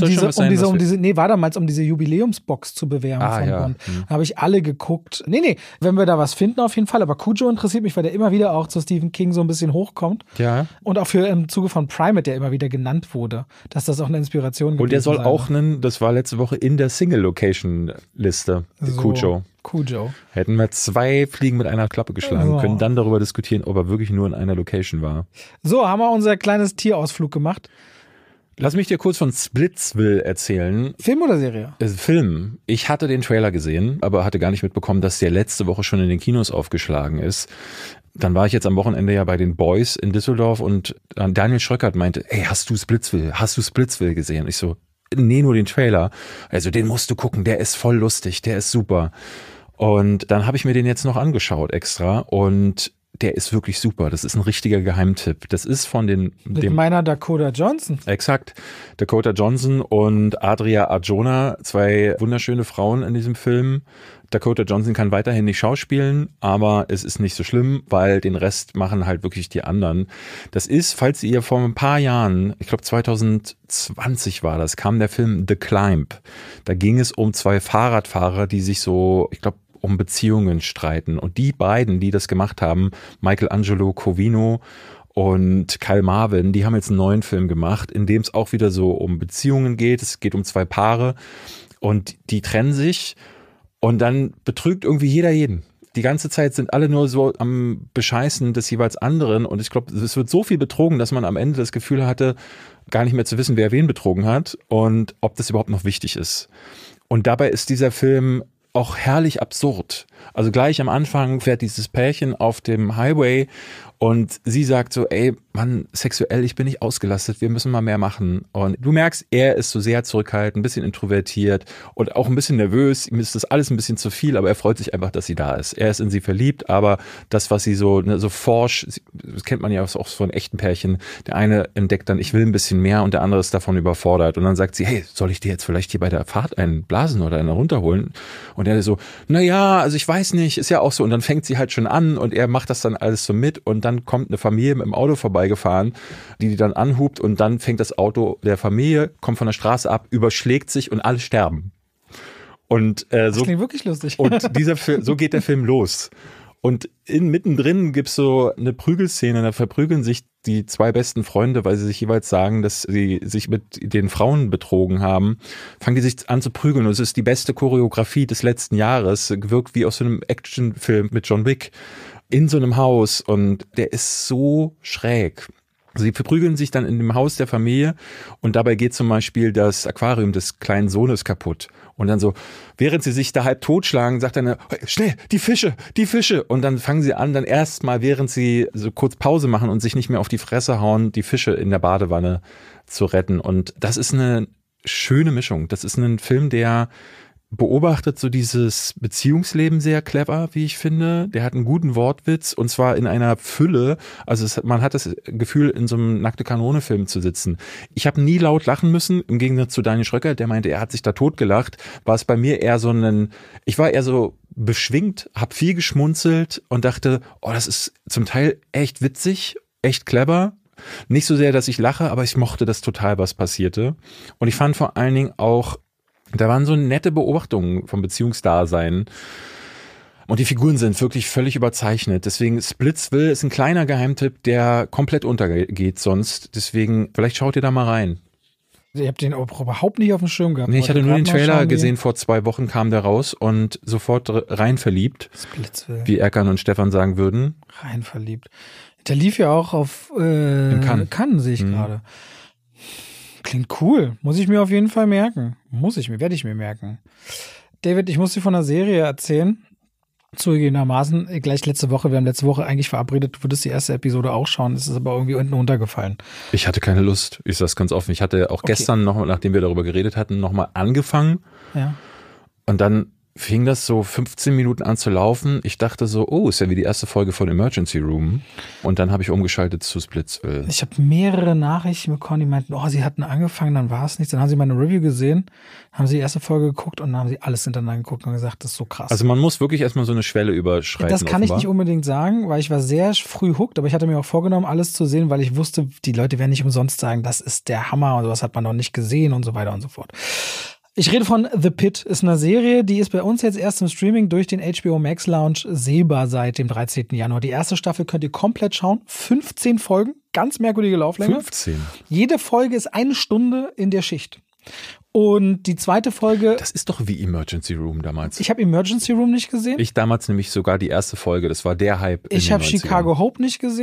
war damals, um diese Jubiläumsbox zu bewerben von Bond. Da habe ich alle geguckt. Nee, wenn wir da was finden, auf jeden Fall. Aber Cujo interessiert mich, weil der immer wieder auch zu Stephen King so ein bisschen hochkommt. Ja. Und auch im Zuge von Primate, der immer wieder genannt wurde, dass das auch eine Inspiration gewesen ist. Und der soll auch das war letzte Woche in der Single-Location-Liste, Cujo. Hätten wir 2 Fliegen mit einer Klappe geschlagen, können dann darüber diskutieren, ob er wirklich nur in einer Location war. So, haben wir unser kleines Tierausflug gemacht. Lass mich dir kurz von Splitsville erzählen. Film oder Serie? Film. Ich hatte den Trailer gesehen, aber hatte gar nicht mitbekommen, dass der letzte Woche schon in den Kinos aufgeschlagen ist. Dann war ich jetzt am Wochenende ja bei den Boys in Düsseldorf und Daniel Schröckert meinte, ey, hast du Splitsville gesehen? Und ich so, nee, nur den Trailer. Also den musst du gucken, der ist voll lustig, der ist super. Und dann habe ich mir den jetzt noch angeschaut extra und der ist wirklich super. Das ist ein richtiger Geheimtipp. Das ist von mit meiner Dakota Johnson. Exakt. Dakota Johnson und Adria Arjona, 2 wunderschöne Frauen in diesem Film. Dakota Johnson kann weiterhin nicht schauspielen, aber es ist nicht so schlimm, weil den Rest machen halt wirklich die anderen. Das ist, falls ihr vor ein paar Jahren, ich glaube 2020 war das, kam der Film The Climb. Da ging es um 2 Fahrradfahrer, die sich so, ich glaube, um Beziehungen streiten. Und die beiden, die das gemacht haben, Michelangelo Covino und Kyle Marvin, die haben jetzt einen neuen Film gemacht, in dem es auch wieder so um Beziehungen geht. Es geht um 2 Paare und die trennen sich und dann betrügt irgendwie jeder jeden. Die ganze Zeit sind alle nur so am Bescheißen des jeweils anderen und ich glaube, es wird so viel betrogen, dass man am Ende das Gefühl hatte, gar nicht mehr zu wissen, wer wen betrogen hat und ob das überhaupt noch wichtig ist. Und dabei ist dieser Film auch herrlich absurd. Also gleich am Anfang fährt dieses Pärchen auf dem Highway und sie sagt so, ey, Mann, sexuell, ich bin nicht ausgelastet, wir müssen mal mehr machen. Und du merkst, er ist so sehr zurückhaltend, ein bisschen introvertiert und auch ein bisschen nervös. Ihm ist das alles ein bisschen zu viel, aber er freut sich einfach, dass sie da ist. Er ist in sie verliebt, aber das, was sie so forsch, das kennt man ja auch von echten Pärchen, der eine entdeckt dann, ich will ein bisschen mehr und der andere ist davon überfordert. Und dann sagt sie, hey, soll ich dir jetzt vielleicht hier bei der Fahrt einen blasen oder einen runterholen? Und er so, naja, also ich weiß nicht, ist ja auch so. Und dann fängt sie halt schon an und er macht das dann alles so mit und dann kommt eine Familie mit dem Auto vorbeigefahren, die dann anhupt und dann fängt das Auto der Familie, kommt von der Straße ab, überschlägt sich und alle sterben. Und das klingt wirklich lustig. Und so geht der Film los. Und mittendrin gibt's so eine Prügelszene, da verprügeln sich die 2 besten Freunde, weil sie sich jeweils sagen, dass sie sich mit den Frauen betrogen haben, fangen die sich an zu prügeln. Und es ist die beste Choreografie des letzten Jahres, wirkt wie aus so einem Actionfilm mit John Wick in so einem Haus und der ist so schräg. Sie verprügeln sich dann in dem Haus der Familie und dabei geht zum Beispiel das Aquarium des kleinen Sohnes kaputt. Und dann so, während sie sich da halb totschlagen, sagt er, hey, schnell, die Fische. Und dann fangen sie an, dann erstmal, während sie so kurz Pause machen und sich nicht mehr auf die Fresse hauen, die Fische in der Badewanne zu retten. Und das ist eine schöne Mischung. Das ist ein Film, der beobachtet so dieses Beziehungsleben sehr clever, wie ich finde. Der hat einen guten Wortwitz und zwar in einer Fülle. Also man hat das Gefühl, in so einem Nackte Kanone-Film zu sitzen. Ich habe nie laut lachen müssen, im Gegensatz zu Daniel Schröcker, der meinte, er hat sich da totgelacht. War es bei mir eher so ich war eher so beschwingt, habe viel geschmunzelt und dachte, oh, das ist zum Teil echt witzig, echt clever. Nicht so sehr, dass ich lache, aber ich mochte das total, was passierte. Und ich fand vor allen Dingen auch, da waren so nette Beobachtungen vom Beziehungsdasein. Und die Figuren sind wirklich völlig überzeichnet. Deswegen Splitsville ist ein kleiner Geheimtipp, der komplett untergeht sonst. Deswegen, vielleicht schaut ihr da mal rein. Ihr habt den auch überhaupt nicht auf dem Schirm gehabt. Nee, ich hatte nur den Trailer gesehen, vor 2 Wochen kam der raus und sofort rein verliebt. Splitsville. Wie Erkan und Stefan sagen würden. Rein verliebt. Der lief ja auch auf Cannes, sehe ich gerade. Klingt cool. Muss ich mir auf jeden Fall merken. Werde ich mir merken. David, ich muss dir von einer Serie erzählen. Zugegebenermaßen, gleich letzte Woche. Wir haben letzte Woche eigentlich verabredet, du würdest die erste Episode auch schauen. Es ist aber irgendwie unten runtergefallen. Ich hatte keine Lust. Ich sage es ganz offen. Ich hatte auch gestern noch, nachdem wir darüber geredet hatten, nochmal angefangen. Ja. Und dann fing das so 15 Minuten an zu laufen. Ich dachte so, oh, ist ja wie die erste Folge von Emergency Room. Und dann habe ich umgeschaltet zu Splitsville. Ich habe mehrere Nachrichten bekommen, die meinten, oh, sie hatten angefangen, dann war es nichts. Dann haben sie meine Review gesehen, haben sie die erste Folge geguckt und dann haben sie alles hintereinander geguckt und gesagt, das ist so krass. Also man muss wirklich erstmal so eine Schwelle überschreiten. Das kann offenbar. Ich nicht unbedingt sagen, weil ich war sehr früh hooked, aber ich hatte mir auch vorgenommen, alles zu sehen, weil ich wusste, die Leute werden nicht umsonst sagen, das ist der Hammer und sowas hat man noch nicht gesehen und so weiter und so fort. Ich rede von The Pitt, ist eine Serie, die ist bei uns jetzt erst im Streaming durch den HBO Max Lounge sehbar seit dem 13. Januar. Die erste Staffel könnt ihr komplett schauen. 15 Folgen, ganz merkwürdige Lauflänge. 15? Jede Folge ist 1 Stunde in der Schicht. Und die zweite Folge... Das ist doch wie Emergency Room damals. Ich habe Emergency Room nicht gesehen. Ich damals nämlich sogar die erste Folge, das war der Hype. Ich habe Chicago Hope nicht gesehen.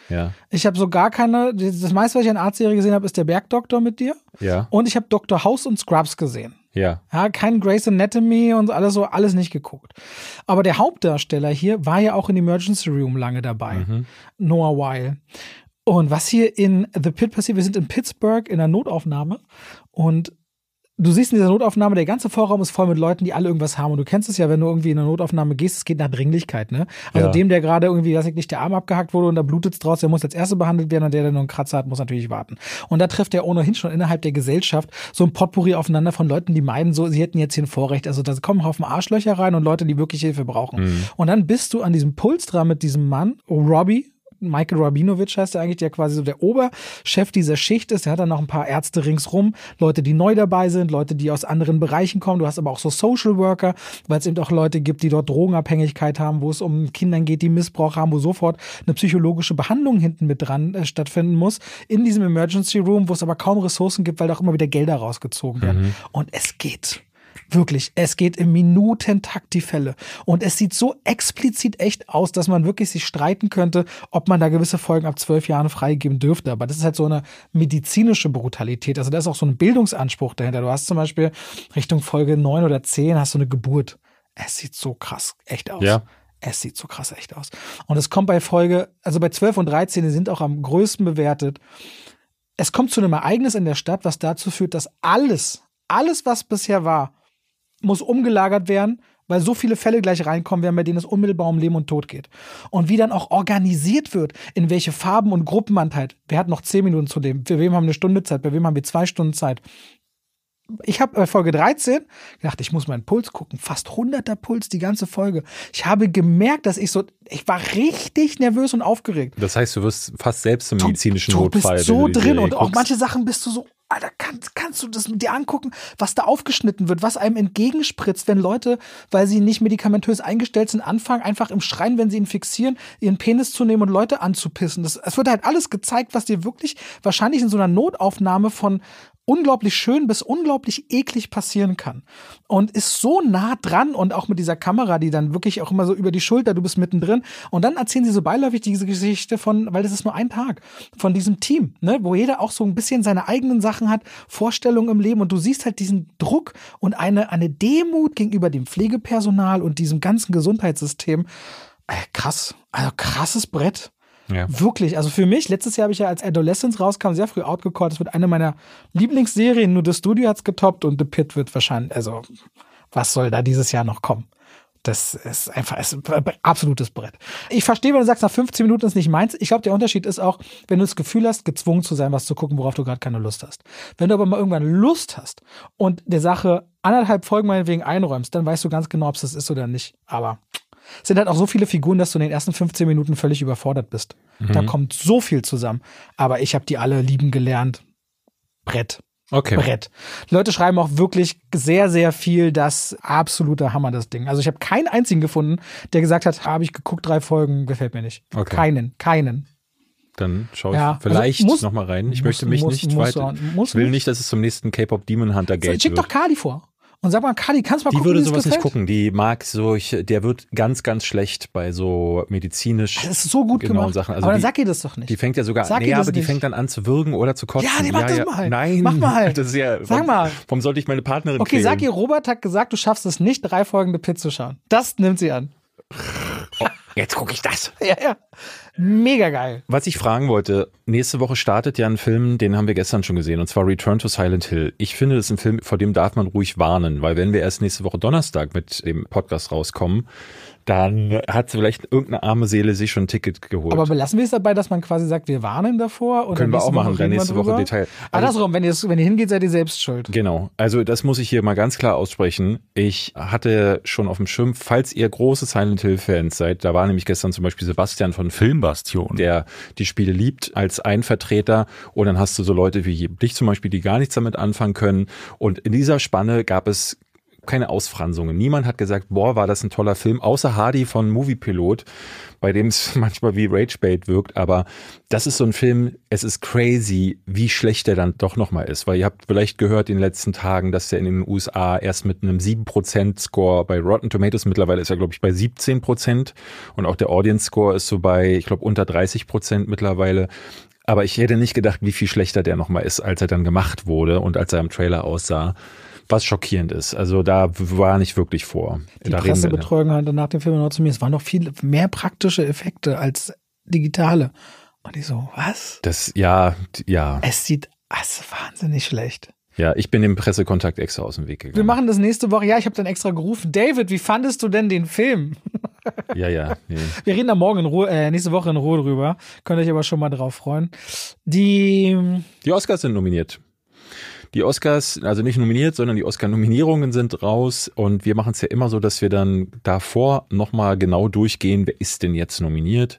Ja. Ich habe so gar keine, das meiste, was ich an Art-Serie gesehen habe, ist der Bergdoktor mit dir. Ja. Und ich habe Dr. House und Scrubs gesehen. Ja. Ja, kein Grey's Anatomy und alles nicht geguckt. Aber der Hauptdarsteller hier war ja auch in Emergency Room lange dabei. Noah Weil. Und was hier in The Pit passiert, wir sind in Pittsburgh in einer Notaufnahme und du siehst in dieser Notaufnahme, der ganze Vorraum ist voll mit Leuten, die alle irgendwas haben. Und du kennst es ja, wenn du irgendwie in eine Notaufnahme gehst, es geht nach Dringlichkeit, ne? Also dem, der gerade irgendwie, weiß ich nicht, der Arm abgehackt wurde und da blutet's draus, der muss als Erster behandelt werden und der nur einen Kratzer hat, muss natürlich warten. Und da trifft er ohnehin schon innerhalb der Gesellschaft so ein Potpourri aufeinander von Leuten, die meinen so, sie hätten jetzt hier ein Vorrecht. Also da kommen ein Haufen Arschlöcher rein und Leute, die wirklich Hilfe brauchen. Und dann bist du an diesem Puls dran mit diesem Mann, Robbie, Michael Rabinowitsch heißt er eigentlich, der quasi so der Oberchef dieser Schicht ist. Der hat dann noch ein paar Ärzte ringsrum, Leute, die neu dabei sind, Leute, die aus anderen Bereichen kommen. Du hast aber auch so Social Worker, weil es eben auch Leute gibt, die dort Drogenabhängigkeit haben, wo es um Kindern geht, die Missbrauch haben, wo sofort eine psychologische Behandlung hinten mit dran stattfinden muss. In diesem Emergency Room, wo es aber kaum Ressourcen gibt, weil da auch immer wieder Gelder rausgezogen werden. Und es geht. Wirklich, es geht im Minutentakt die Fälle. Und es sieht so explizit echt aus, dass man wirklich sich streiten könnte, ob man da gewisse Folgen ab 12 Jahren freigeben dürfte. Aber das ist halt so eine medizinische Brutalität. Also da ist auch so ein Bildungsanspruch dahinter. Du hast zum Beispiel Richtung Folge 9 oder 10 hast du eine Geburt. Es sieht so krass echt aus. Ja. Es sieht so krass echt aus. Und es kommt bei Folge, also bei 12 und 13, die sind auch am größten bewertet. Es kommt zu einem Ereignis in der Stadt, was dazu führt, dass alles, was bisher war, muss umgelagert werden, weil so viele Fälle gleich reinkommen werden, bei denen es unmittelbar um Leben und Tod geht. Und wie dann auch organisiert wird, in welche Farben und Gruppen man teilt. Wer hat noch 10 Minuten zu leben? Für wem haben wir eine Stunde Zeit? Bei wem haben wir 2 Stunden Zeit? Ich habe bei Folge 13 gedacht, ich muss meinen Puls gucken. Fast 100er Puls, die ganze Folge. Ich habe gemerkt, dass ich war richtig nervös und aufgeregt. Das heißt, du wirst fast selbst im medizinischen Notfall. Du bist so drin und auch manche Sachen bist du so, Alter, kannst du das mit dir angucken, was da aufgeschnitten wird, was einem entgegenspritzt, wenn Leute, weil sie nicht medikamentös eingestellt sind, anfangen, einfach im Schreien, wenn sie ihn fixieren, ihren Penis zu nehmen und Leute anzupissen. Es wird halt alles gezeigt, was dir wirklich wahrscheinlich in so einer Notaufnahme von unglaublich schön bis unglaublich eklig passieren kann. Und ist so nah dran und auch mit dieser Kamera, die dann wirklich auch immer so über die Schulter, du bist mittendrin. Und dann erzählen sie so beiläufig diese Geschichte von, weil das ist nur ein Tag, von diesem Team, ne, wo jeder auch so ein bisschen seine eigenen Sachen hat, Vorstellungen im Leben und du siehst halt diesen Druck und eine Demut gegenüber dem Pflegepersonal und diesem ganzen Gesundheitssystem. Krass, also krasses Brett. Ja. Wirklich, also für mich, letztes Jahr habe ich ja als Adolescence rauskam, sehr früh outgecallt. Das wird eine meiner Lieblingsserien, nur das Studio hat's getoppt und The Pit wird wahrscheinlich, also was soll da dieses Jahr noch kommen? Das ist einfach ein absolutes Brett. Ich verstehe, wenn du sagst, nach 15 Minuten ist nicht meins. Ich glaube, der Unterschied ist auch, wenn du das Gefühl hast, gezwungen zu sein, was zu gucken, worauf du gerade keine Lust hast. Wenn du aber mal irgendwann Lust hast und der Sache 1,5 Folgen meinetwegen einräumst, dann weißt du ganz genau, ob es das ist oder nicht. Aber es sind halt auch so viele Figuren, dass du in den ersten 15 Minuten völlig überfordert bist. Da kommt so viel zusammen. Aber ich habe die alle lieben gelernt. Brett. Okay. Brett. Die Leute schreiben auch wirklich sehr, sehr viel, das absolute Hammer, das Ding. Also ich habe keinen einzigen gefunden, der gesagt hat, habe ich geguckt, 3 Folgen, gefällt mir nicht. Okay. Keinen. Dann schaue ich vielleicht noch mal rein. Ich möchte mich nicht weiter. Ich will nicht, dass es zum nächsten K-Pop Demon Hunter Gate wird. Schick doch Kali vor. Und sag mal, Kali, kannst du mal gucken, die würde sowas nicht gucken. Die mag so, der wird ganz, ganz schlecht bei so medizinisch. Das ist so gut gemacht. Sachen. Also aber dann sag ihr das doch nicht. Die fängt ja sogar, die fängt dann an zu würgen oder zu kotzen. Ja, die macht das mal. Nein. Mach mal. Das ist ja, sag mal. Warum sollte ich meine Partnerin Okay, quälen? sag ihr, Robert hat gesagt, du schaffst es nicht, 3 Folgen The Pit zu schauen. Das nimmt sie an. Oh, jetzt gucke ich das. Ja. Mega geil. Was ich fragen wollte, nächste Woche startet ja ein Film, den haben wir gestern schon gesehen, und zwar Return to Silent Hill. Ich finde, das ist ein Film, vor dem darf man ruhig warnen, weil wenn wir erst nächste Woche Donnerstag mit dem Podcast rauskommen, dann hat vielleicht irgendeine arme Seele sich schon ein Ticket geholt. Aber belassen wir es dabei, dass man quasi sagt, wir warnen davor? Oder können wir auch machen, dann nächste Woche Detail. Andersrum, wenn ihr hingeht, seid ihr selbst schuld. Genau, also das muss ich hier mal ganz klar aussprechen. Ich hatte schon auf dem Schirm, falls ihr große Silent Hill-Fans seid, da war nämlich gestern zum Beispiel Sebastian von Filmbastion, der die Spiele liebt, als ein Vertreter. Und dann hast du so Leute wie dich zum Beispiel, die gar nichts damit anfangen können. Und in dieser Spanne gab es keine Ausfransungen. Niemand hat gesagt, boah, war das ein toller Film, außer Hardy von Moviepilot, bei dem es manchmal wie Ragebait wirkt, aber das ist so ein Film, es ist crazy, wie schlecht der dann doch nochmal ist, weil ihr habt vielleicht gehört in den letzten Tagen, dass der in den USA erst mit einem 7% Score bei Rotten Tomatoes, mittlerweile ist er glaube ich bei 17% und auch der Audience Score ist so bei, ich glaube unter 30% mittlerweile. Aber ich hätte nicht gedacht, wie viel schlechter der nochmal ist, als er dann gemacht wurde und als er im Trailer aussah. Was schockierend ist. Also da war nicht wirklich vor. Die Pressebetreuung hatte nach dem Film noch zu mir, es waren noch viel mehr praktische Effekte als digitale. Und ich so, was? Ja. Es sieht wahnsinnig schlecht. Ja, ich bin dem Pressekontakt extra aus dem Weg gegangen. Wir machen das nächste Woche. Ja, ich habe dann extra gerufen. David, wie fandest du denn den Film? Ja. Nee. Wir reden da morgen nächste Woche in Ruhe drüber. Könnt euch aber schon mal drauf freuen. Die Oscars sind nominiert. Die Oscars, also nicht nominiert, sondern die Oscar-Nominierungen sind raus und wir machen es ja immer so, dass wir dann davor nochmal genau durchgehen, wer ist denn jetzt nominiert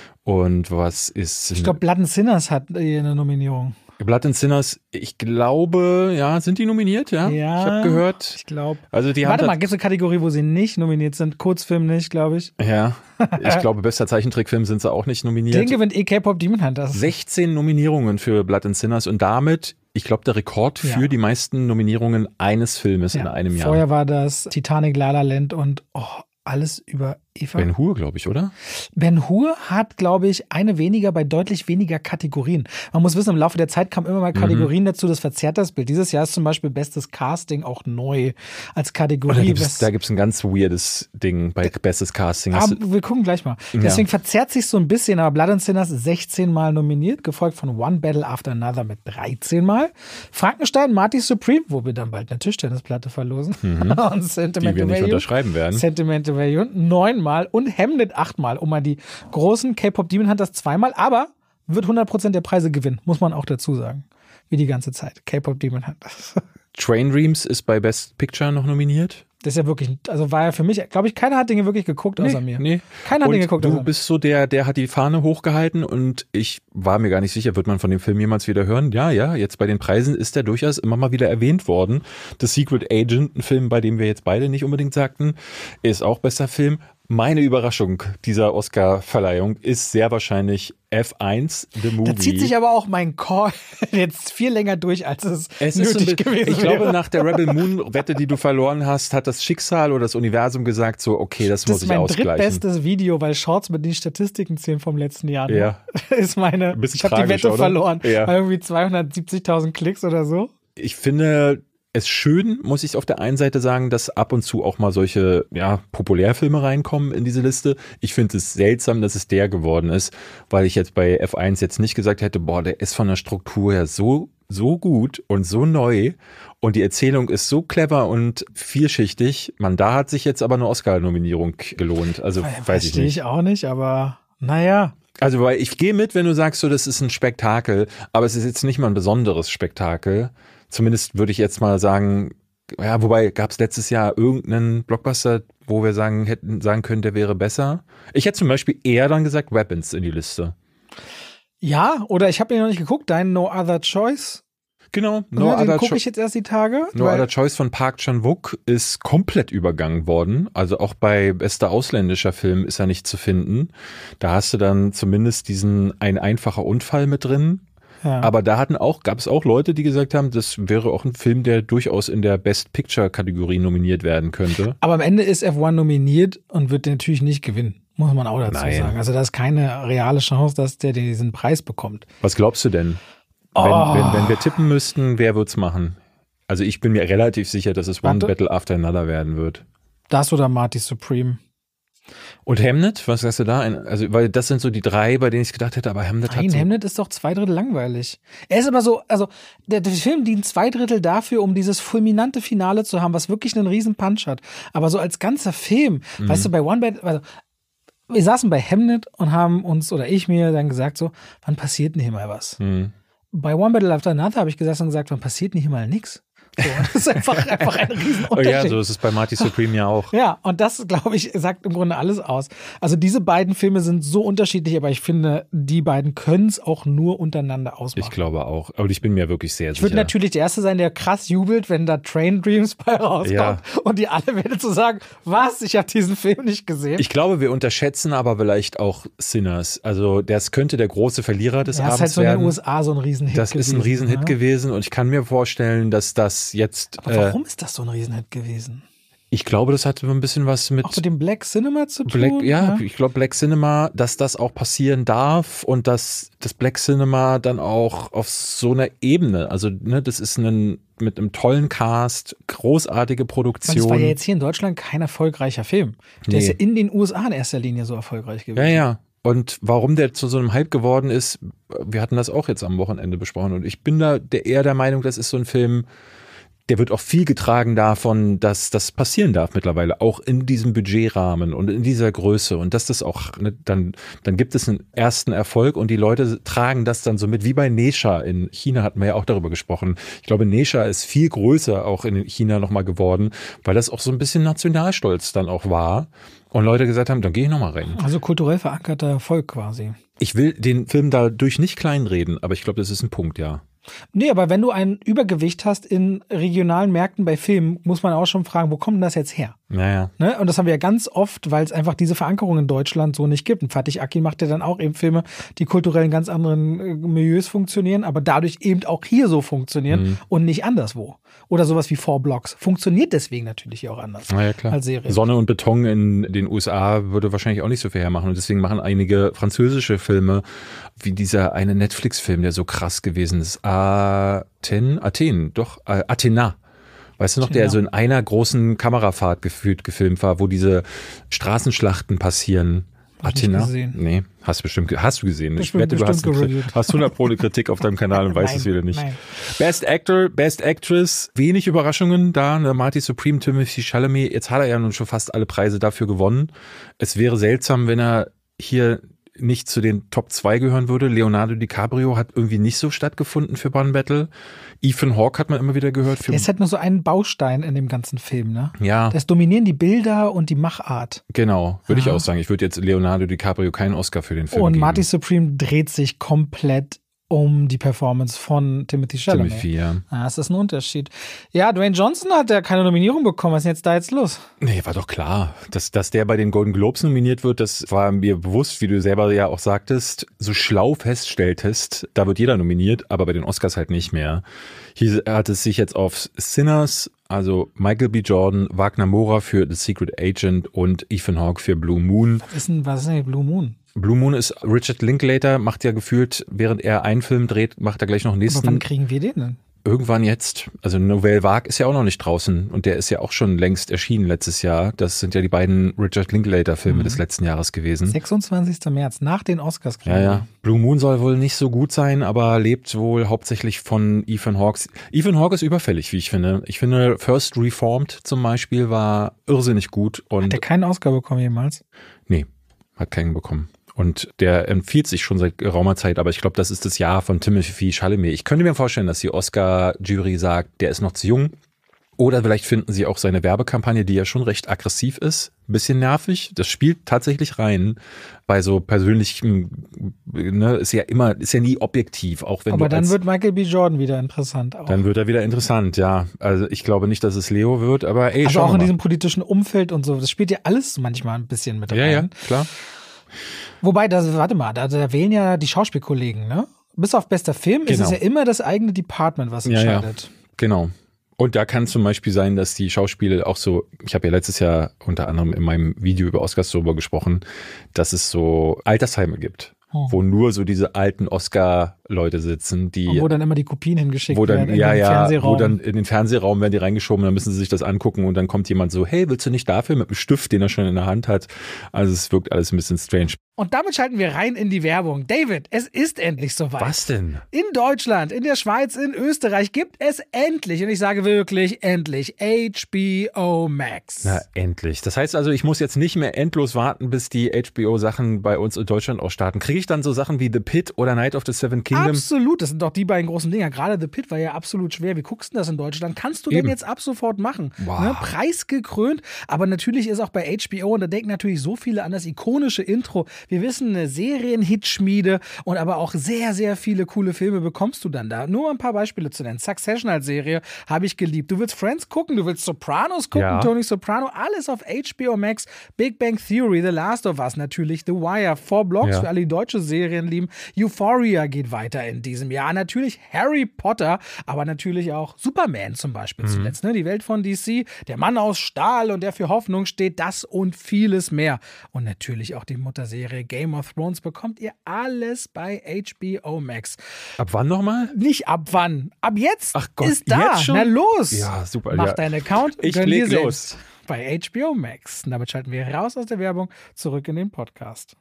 und was ist... Ich glaube, Blood and Sinners hat eine Nominierung. Blood and Sinners, ich glaube, ja, sind die nominiert? Ja, ich habe gehört. Ich glaube. Also Warte mal, gibt es eine Kategorie, wo sie nicht nominiert sind? Kurzfilm nicht, glaube ich. Ja, ich glaube, bester Zeichentrickfilm sind sie auch nicht nominiert. Den gewinnt K-Pop Demon Hunters. 16 Nominierungen für Blood and Sinners und damit, ich glaube, der Rekord für die meisten Nominierungen eines Filmes in einem Jahr. Vorher war das Titanic, La La Land und alles über Eva. Ben Hur, glaube ich, oder? Ben Hur hat, glaube ich, eine weniger bei deutlich weniger Kategorien. Man muss wissen, im Laufe der Zeit kamen immer mal Kategorien dazu, das verzerrt das Bild. Dieses Jahr ist zum Beispiel bestes Casting auch neu als Kategorie. Da gibt's ein ganz weirdes Ding bei bestes Casting. Aber wir gucken gleich mal. Deswegen verzerrt sich so ein bisschen, aber Blood and Sinners 16 Mal nominiert, gefolgt von One Battle After Another mit 13 Mal. Frankenstein, Marty Supreme, wo wir dann bald eine Tischtennisplatte verlosen. Und Sentimental die wir nicht unterschreiben werden. Sentimental Value 9 Mal und Hamlet 8 Mal. Um mal die großen K-Pop Demon Hunters 2 Mal, aber wird 100% der Preise gewinnen, muss man auch dazu sagen. Wie die ganze Zeit. K-Pop Demon Hunters. Train Dreams ist bei Best Picture noch nominiert. Das ist ja wirklich, also war ja für mich, glaube ich, keiner hat den wirklich geguckt außer mir. Nee. Keiner hat den geguckt außer mir. Du bist so der hat die Fahne hochgehalten und ich war mir gar nicht sicher, wird man von dem Film jemals wieder hören? Ja, jetzt bei den Preisen ist der durchaus immer mal wieder erwähnt worden. The Secret Agent, ein Film, bei dem wir jetzt beide nicht unbedingt sagten, ist auch bester Film. Meine Überraschung dieser Oscar-Verleihung ist sehr wahrscheinlich F1, The Movie. Da zieht sich aber auch mein Call jetzt viel länger durch, als es nötig gewesen wäre. Ich glaube, nach der Rebel Moon-Wette, die du verloren hast, hat das Schicksal oder das Universum gesagt, so, okay, das muss ich ausgleichen. Das ist mein drittbestes Video, weil Shorts mit den Statistiken zählen vom letzten Jahr. Ja. Ist meine, ich habe die Wette verloren. Ja. Irgendwie 270.000 Klicks oder so. Ich finde es schön, muss ich auf der einen Seite sagen, dass ab und zu auch mal solche Populärfilme reinkommen in diese Liste. Ich finde es seltsam, dass es der geworden ist, weil ich jetzt bei F1 jetzt nicht gesagt hätte, boah, der ist von der Struktur her so gut und so neu und die Erzählung ist so clever und vielschichtig. Da hat sich jetzt aber eine Oscar-Nominierung gelohnt. Also weiß ich nicht. Verstehe ich auch nicht, aber naja. Also weil ich gehe mit, wenn du sagst, so das ist ein Spektakel, aber es ist jetzt nicht mal ein besonderes Spektakel. Zumindest würde ich jetzt mal sagen, ja, wobei gab es letztes Jahr irgendeinen Blockbuster, wo wir hätten sagen können, der wäre besser. Ich hätte zum Beispiel eher dann gesagt Weapons in die Liste. Ja, oder ich habe ihn noch nicht geguckt, dein No Other Choice. Genau, den gucke ich jetzt erst die Tage. No Other Choice von Park Chan-wook ist komplett übergangen worden. Also auch bei bester ausländischer Film ist er nicht zu finden. Da hast du dann zumindest diesen Ein einfacher Unfall mit drin. Ja. Aber da gab es auch Leute, die gesagt haben, das wäre auch ein Film, der durchaus in der Best Picture-Kategorie nominiert werden könnte. Aber am Ende ist F1 nominiert und wird natürlich nicht gewinnen, muss man auch dazu sagen. Also da ist keine reale Chance, dass der diesen Preis bekommt. Was glaubst du denn? Wenn wir tippen müssten, wer wird's machen? Also ich bin mir relativ sicher, dass es One Battle After Another werden wird. Das oder Marty Supreme. Und Hamnet, was sagst du da? Also, weil das sind so die drei, bei denen ich gedacht hätte, aber Hamnet hat so... Hamnet ist doch 2/3 langweilig. Er ist aber so, also der Film dient 2/3 dafür, um dieses fulminante Finale zu haben, was wirklich einen riesen Punch hat. Aber so als ganzer Film, weißt du, bei One Battle, also wir saßen bei Hamnet und haben uns, oder ich mir dann gesagt so, wann passiert denn hier mal was? Bei One Battle After Another habe ich gesessen und gesagt, wann passiert denn hier mal nix? So, das ist einfach ein Riesenunterschied. Oh ja, so ist es bei Marty Supreme ja auch. Ja, und das, glaube ich, sagt im Grunde alles aus. Also diese beiden Filme sind so unterschiedlich, aber ich finde, die beiden können es auch nur untereinander ausmachen. Ich glaube auch. Aber ich bin mir wirklich sehr sicher. Ich würde natürlich der Erste sein, der krass jubelt, wenn da Train Dreams bei rauskommt und die alle werden zu sagen, was, ich habe diesen Film nicht gesehen. Ich glaube, wir unterschätzen aber vielleicht auch Sinners. Also das könnte der große Verlierer des Abends werden. Das ist halt so in den USA so ein Riesenhit gewesen. Das ist ein Riesenhit gewesen und ich kann mir vorstellen, dass das jetzt... Aber warum ist das so ein Riesenhit gewesen? Ich glaube, das hatte ein bisschen was mit... Auch mit dem Black Cinema zu tun? Ich glaube, Black Cinema, dass das auch passieren darf und dass das Black Cinema dann auch auf so einer Ebene, also das ist mit einem tollen Cast, großartige Produktion. Das war ja jetzt hier in Deutschland kein erfolgreicher Film. Der ist ja in den USA in erster Linie so erfolgreich gewesen. Ja. Und warum der zu so einem Hype geworden ist, wir hatten das auch jetzt am Wochenende besprochen und ich bin da eher der Meinung, das ist so ein Film, der wird auch viel getragen davon, dass das passieren darf mittlerweile, auch in diesem Budgetrahmen und in dieser Größe und dass das auch, dann gibt es einen ersten Erfolg und die Leute tragen das dann so mit, wie bei Nesha. In China hatten wir ja auch darüber gesprochen. Ich glaube, Nesha ist viel größer auch in China nochmal geworden, weil das auch so ein bisschen Nationalstolz dann auch war und Leute gesagt haben, dann gehe ich nochmal rein. Also kulturell verankerter Erfolg quasi. Ich will den Film dadurch nicht kleinreden, aber ich glaube, das ist ein Punkt, ja. Nee, aber wenn du ein Übergewicht hast in regionalen Märkten bei Filmen, muss man auch schon fragen, wo kommt denn das jetzt her? Naja. Ne? Und das haben wir ja ganz oft, weil es einfach diese Verankerung in Deutschland so nicht gibt. Und Fatih Akin macht ja dann auch eben Filme, die kulturell in ganz anderen Milieus funktionieren, aber dadurch eben auch hier so funktionieren und nicht anderswo. Oder sowas wie 4 Blocks. Funktioniert deswegen natürlich hier auch anders als Serie. Sonne und Beton in den USA würde wahrscheinlich auch nicht so viel hermachen. Und deswegen machen einige französische Filme, wie dieser eine Netflix-Film, der so krass gewesen ist, Athena. Weißt du noch, der so in einer großen Kamerafahrt gefilmt war, wo diese Straßenschlachten passieren. Athena? Nee, hast du gesehen. Ich wette, du hast 100 Pro Kritik auf deinem Kanal und weißt es wieder nicht. Nein. Best Actor, Best Actress, wenig Überraschungen da. Marty Supreme, Timothée Chalamet, jetzt hat er ja nun schon fast alle Preise dafür gewonnen. Es wäre seltsam, wenn er hier nicht zu den Top 2 gehören würde. Leonardo DiCaprio hat irgendwie nicht so stattgefunden für Bun Battle. Ethan Hawke hat man immer wieder gehört. Der ist halt nur so ein Baustein in dem ganzen Film, ne? Ja. Das dominieren die Bilder und die Machart. Genau, würde ich auch sagen. Ich würde jetzt Leonardo DiCaprio keinen Oscar für den Film geben. Und Marty Supreme dreht sich komplett um die Performance von Timothée Chalamet. Das ist ein Unterschied. Ja, Dwayne Johnson hat ja keine Nominierung bekommen. Was ist denn jetzt da jetzt los? Nee, war doch klar. Dass der bei den Golden Globes nominiert wird, das war mir bewusst, wie du selber ja auch sagtest, so schlau feststelltest, da wird jeder nominiert, aber bei den Oscars halt nicht mehr. Hier hat es sich jetzt auf Sinners, also Michael B. Jordan, Wagner Moura für The Secret Agent und Ethan Hawke für Blue Moon. Was ist denn Blue Moon? Blue Moon ist Richard Linklater, macht ja gefühlt, während er einen Film dreht, macht er gleich noch einen nächsten. Aber wann kriegen wir den denn? Irgendwann jetzt. Also Nouvelle Vague ist ja auch noch nicht draußen und der ist ja auch schon längst erschienen letztes Jahr. Das sind ja die beiden Richard Linklater-Filme des letzten Jahres gewesen. 26. März, nach den Oscars. Ja. Blue Moon soll wohl nicht so gut sein, aber lebt wohl hauptsächlich von Ethan Hawke. Ethan Hawke ist überfällig, wie ich finde. Ich finde, First Reformed zum Beispiel war irrsinnig gut. Und hat der keinen Oscar bekommen jemals? Nee, hat keinen bekommen. Und der empfiehlt sich schon seit geraumer Zeit, aber ich glaube, das ist das Jahr von Timothée Chalamet. Ich könnte mir vorstellen, dass die Oscar-Jury sagt, der ist noch zu jung. Oder vielleicht finden sie auch seine Werbekampagne, die ja schon recht aggressiv ist, ein bisschen nervig. Das spielt tatsächlich rein. Bei so persönlichem, ist ja nie objektiv. Auch wenn aber dann wird Michael B. Jordan wieder interessant. Auch. Dann wird er wieder interessant, ja. Also ich glaube nicht, dass es Leo wird, aber also auch in diesem politischen Umfeld und so. Das spielt ja alles manchmal ein bisschen mit rein. Ja, klar. Wobei, da wählen ja die Schauspielkollegen, ne? Bis auf bester Film ist es ja immer das eigene Department, was entscheidet. Ja, genau. Und da kann zum Beispiel sein, dass die Schauspieler auch so, ich habe ja letztes Jahr unter anderem in meinem Video über Oscars darüber gesprochen, dass es so Altersheime gibt. Wo nur so diese alten Oscar-Leute sitzen, die. Und wo dann immer die Kopien hingeschickt werden in den Fernsehraum. Wo dann in den Fernsehraum werden die reingeschoben, dann müssen sie sich das angucken und dann kommt jemand so, hey, willst du nicht dafür mit einem Stift, den er schon in der Hand hat? Also es wirkt alles ein bisschen strange. Und damit schalten wir rein in die Werbung. David, es ist endlich soweit. Was denn? In Deutschland, in der Schweiz, in Österreich gibt es endlich, und ich sage wirklich endlich, HBO Max. Na, endlich. Das heißt also, ich muss jetzt nicht mehr endlos warten, bis die HBO-Sachen bei uns in Deutschland auch starten. Kriege ich dann so Sachen wie The Pit oder Night of the Seven Kings Kingdom. Absolut, das sind doch die beiden großen Dinger. Gerade The Pit war ja absolut schwer. Wie guckst du das in Deutschland? Kannst du denn jetzt ab sofort machen? Wow. Ne? Preisgekrönt, aber natürlich ist auch bei HBO, und da denken natürlich so viele an das ikonische Intro. Wir wissen, eine Serienhitschmiede und aber auch sehr, sehr viele coole Filme bekommst du dann da. Nur ein paar Beispiele zu nennen. Succession als Serie habe ich geliebt. Du willst Friends gucken, du willst Sopranos gucken, Tony Soprano, alles auf HBO Max. Big Bang Theory, The Last of Us natürlich, The Wire, 4 Blocks für alle, die deutsche Serien lieben. Euphoria geht weiter in diesem Jahr. Natürlich Harry Potter, aber natürlich auch Superman zum Beispiel zuletzt. Ne? Die Welt von DC, der Mann aus Stahl und der für Hoffnung steht, das und vieles mehr. Und natürlich auch die Mutterserie Game of Thrones bekommt ihr alles bei HBO Max. Ab wann nochmal? Nicht ab wann. Ab jetzt. Ach Gott, ist da. Jetzt schon? Na los. Ja, super. Mach deinen Account. Ich leg los. Bei HBO Max. Und damit schalten wir raus aus der Werbung, zurück in den Podcast.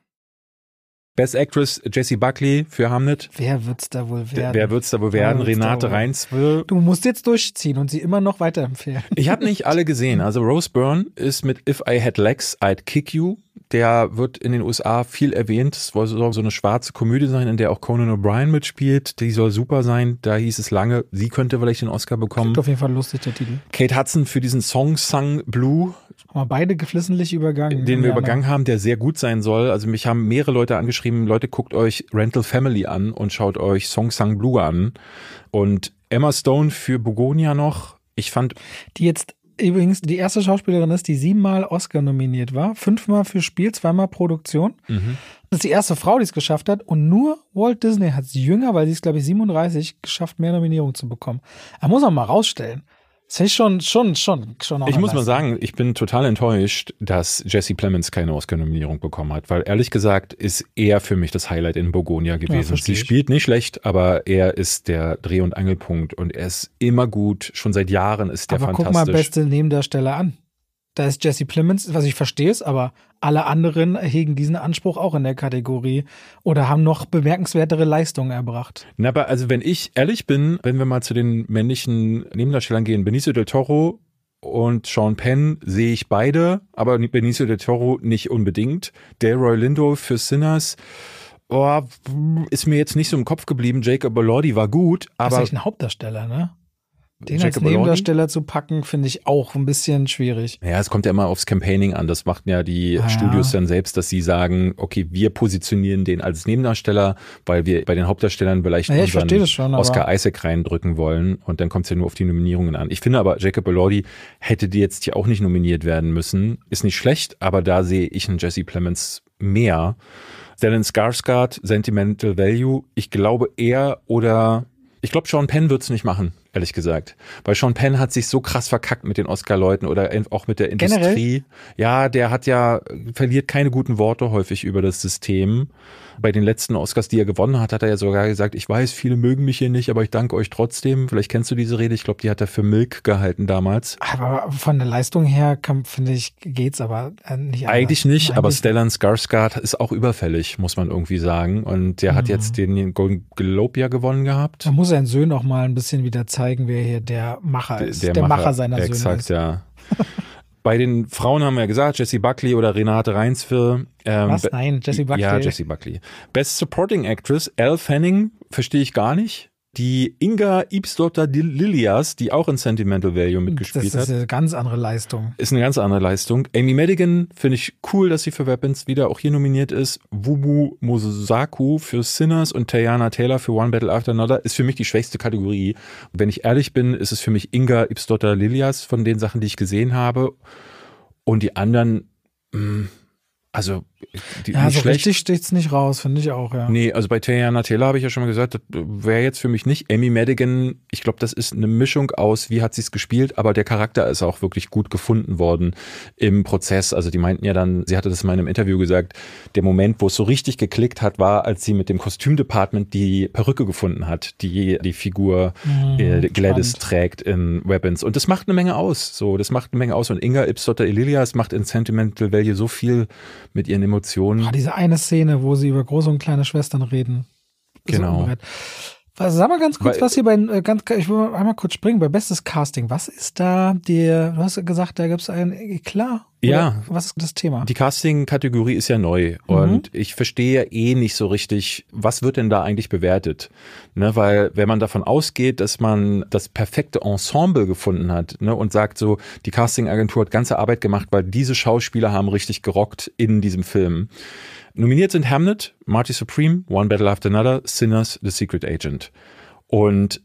Best Actress Jessie Buckley für Hamnet. Wer wird's da wohl werden? Renate Reinsve. Du musst jetzt durchziehen und sie immer noch weiterempfehlen. Ich habe nicht alle gesehen. Also Rose Byrne ist mit If I Had Legs, I'd Kick You. Der wird in den USA viel erwähnt. Es soll so eine schwarze Komödie sein, in der auch Conan O'Brien mitspielt. Die soll super sein. Da hieß es lange, sie könnte vielleicht den Oscar bekommen. Klingt auf jeden Fall lustig, der Titel. Kate Hudson für diesen Song Sung Blue. Haben wir beide geflissentlich übergangen. Den wir übergangen haben, der sehr gut sein soll. Also mich haben mehrere Leute angeschrieben, Leute, guckt euch Rental Family an und schaut euch Song Sung Blue an. Und Emma Stone für Begonia noch. Ich fand... Die jetzt übrigens die erste Schauspielerin ist, die 7-mal Oscar nominiert war. 5-mal für Spiel, 2-mal Produktion. Das ist die erste Frau, die es geschafft hat. Und nur Walt Disney hat es jünger, weil sie ist, glaube ich, 37, geschafft, mehr Nominierungen zu bekommen. Da muss man mal rausstellen. Das ist schon auch. Ich muss mal sagen, ich bin total enttäuscht, dass Jesse Plemons keine Oscar-Nominierung bekommen hat, weil ehrlich gesagt ist er für mich das Highlight in Begonia gewesen. Sie spielt nicht schlecht, aber er ist der Dreh- und Angelpunkt und er ist immer gut. Schon seit Jahren ist der fantastisch. Aber guck mal beste Nebendarsteller an. Da ist Jesse Plemons, was ich verstehe es, aber alle anderen hegen diesen Anspruch auch in der Kategorie oder haben noch bemerkenswertere Leistungen erbracht. Na, aber also wenn ich ehrlich bin, wenn wir mal zu den männlichen Nebendarstellern gehen, Benicio del Toro und Sean Penn sehe ich beide, aber Benicio del Toro nicht unbedingt. Delroy Lindo für Sinners ist mir jetzt nicht so im Kopf geblieben. Jacob Elordi war gut, aber... Das ist echt ein Hauptdarsteller, ne? Den als Nebendarsteller zu packen, finde ich auch ein bisschen schwierig. Ja, es kommt ja immer aufs Campaigning an. Das machen ja die Studios dann selbst, dass sie sagen, okay, wir positionieren den als Nebendarsteller, weil wir bei den Hauptdarstellern vielleicht unseren Oscar Isaac reindrücken wollen. Und dann kommt es ja nur auf die Nominierungen an. Ich finde aber, Jacob Elordi hätte die jetzt hier auch nicht nominiert werden müssen. Ist nicht schlecht, aber da sehe ich einen Jesse Plemons mehr. Stellan Skarsgård, Sentimental Value. Ich glaube Sean Penn wird es nicht machen, ehrlich gesagt. Weil Sean Penn hat sich so krass verkackt mit den Oscar-Leuten oder auch mit der Industrie. Generell? Ja, verliert keine guten Worte häufig über das System. Bei den letzten Oscars, die er gewonnen hat, hat er ja sogar gesagt, ich weiß, viele mögen mich hier nicht, aber ich danke euch trotzdem. Vielleicht kennst du diese Rede. Ich glaube, die hat er für Milk gehalten damals. Aber von der Leistung her, finde ich, geht's aber nicht. Eigentlich nicht, aber Stellan Skarsgård ist auch überfällig, muss man irgendwie sagen. Und der hat jetzt den Golden Globe ja gewonnen gehabt. Da muss seinen Söhnen auch mal ein bisschen wieder zeigen, wer hier der Macher ist. Der Macher seiner Söhne ist. Exakt, ja. Bei den Frauen haben wir ja gesagt, Jessie Buckley oder Renate Reinsve. Was? Nein, Jessie Buckley. Ja, Jessie Buckley. Best Supporting Actress, Elle Fanning, verstehe ich gar nicht. Die Inga Ibsdottir-Lillias, die auch in Sentimental Value mitgespielt hat. Das ist eine ganz andere Leistung. Ist eine ganz andere Leistung. Amy Madigan finde ich cool, dass sie für Weapons wieder auch hier nominiert ist. Wubu Mosaku für Sinners und Teyana Taylor für One Battle After Another ist für mich die schwächste Kategorie. Wenn ich ehrlich bin, ist es für mich Inga Ibsdottir-Lillias von den Sachen, die ich gesehen habe. Und die anderen, also so richtig sticht's nicht raus, finde ich auch, ja. Nee, also bei Teyana Taylor habe ich ja schon mal gesagt, das wäre jetzt für mich nicht. Amy Madigan, ich glaube, das ist eine Mischung aus, wie hat sie es gespielt, aber der Charakter ist auch wirklich gut gefunden worden im Prozess. Also die meinten ja dann, sie hatte das mal in einem Interview gesagt, der Moment, wo es so richtig geklickt hat, war, als sie mit dem Kostümdepartment die Perücke gefunden hat, die Figur Gladys trägt in Weapons. Und das macht eine Menge aus. Das macht eine Menge aus. Und Inga Ibsdottir-Lillias macht in Sentimental Value so viel mit ihren Emotionen. Diese eine Szene, wo sie über große und kleine Schwestern reden. Genau. Sag mal ganz kurz, was hier ich will mal einmal kurz springen, bei Bestes Casting, was ist da du hast gesagt, da gibt es ein Eklat? Ja. Was ist das Thema? Die Casting-Kategorie ist ja neu und ich verstehe nicht so richtig, was wird denn da eigentlich bewertet? Ne, weil wenn man davon ausgeht, dass man das perfekte Ensemble gefunden hat, ne, und sagt so, die Casting-Agentur hat ganze Arbeit gemacht, weil diese Schauspieler haben richtig gerockt in diesem Film. Nominiert sind Hamnet, Marty Supreme, One Battle After Another, Sinners, The Secret Agent. Und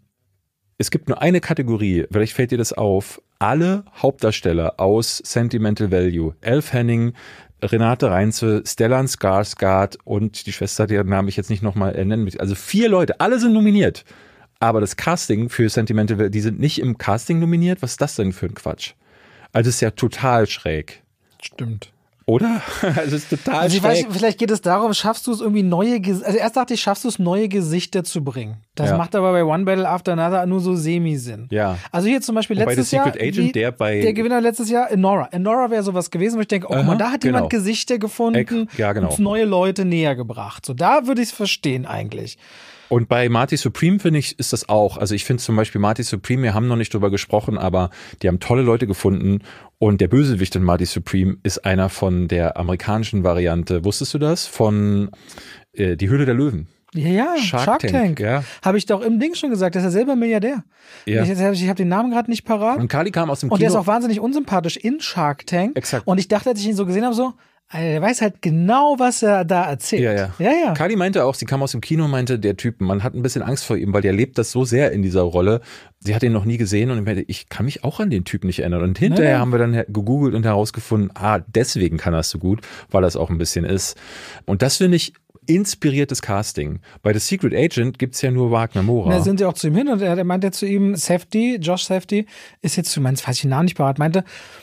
es gibt nur eine Kategorie, vielleicht fällt dir das auf, alle Hauptdarsteller aus Sentimental Value, Elf Henning, Renate Reinze, Stellan Skarsgård und die Schwester, deren Namen ich jetzt nicht nochmal nennen möchte. Also 4 Leute, alle sind nominiert. Aber das Casting für Sentimental Value, die sind nicht im Casting nominiert. Was ist das denn für ein Quatsch? Also es ist ja total schräg. Stimmt. Oder? Also es ist total schräg. Ich weiß, vielleicht geht es darum, schaffst du es irgendwie erst dachte ich, schaffst du es, neue Gesichter zu bringen. Das macht aber bei One Battle After Another nur so Semi-Sinn. Ja. Also hier zum Beispiel letztes Jahr, bei The Secret Agent, der Gewinner letztes Jahr, Enora. Enora wäre sowas gewesen, wo ich denke, guck mal, da hat jemand Gesichter gefunden und neue Leute näher gebracht. So, da würde ich es verstehen eigentlich. Und bei Marty Supreme, finde ich, ist das auch. Also ich finde zum Beispiel Marty Supreme, wir haben noch nicht drüber gesprochen, aber die haben tolle Leute gefunden. Und der Bösewicht in Marty Supreme ist einer von der amerikanischen Variante. Wusstest du das? Von Die Höhle der Löwen. Ja, Shark Tank. Ja. Habe ich doch im Ding schon gesagt, der ist ja selber Milliardär. Ja. Ich habe den Namen gerade nicht parat. Und Kali kam aus dem Kino. Und der ist auch wahnsinnig unsympathisch in Shark Tank. Exakt. Und ich dachte, als ich ihn so gesehen habe, so, der weiß halt genau, was er da erzählt. Ja. Kali meinte auch, sie kam aus dem Kino und meinte, der Typ, man hat ein bisschen Angst vor ihm, weil der lebt das so sehr in dieser Rolle. Sie hat ihn noch nie gesehen und ich meinte, ich kann mich auch an den Typen nicht erinnern. Und hinterher haben wir dann gegoogelt und herausgefunden, deswegen kann er es so gut, weil er es auch ein bisschen ist. Und das finde ich inspiriertes Casting. Bei The Secret Agent gibt es ja nur Wagner Moura. Da sind sie auch zu ihm hin und er meinte zu ihm, Josh Safdie, ist jetzt, du meinst, weiß ich den Namen nicht parat, meinte,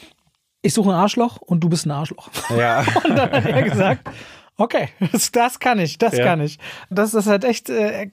ich suche ein Arschloch und du bist ein Arschloch. Ja. Und dann hat er gesagt, okay, das kann ich. Das ist halt echt,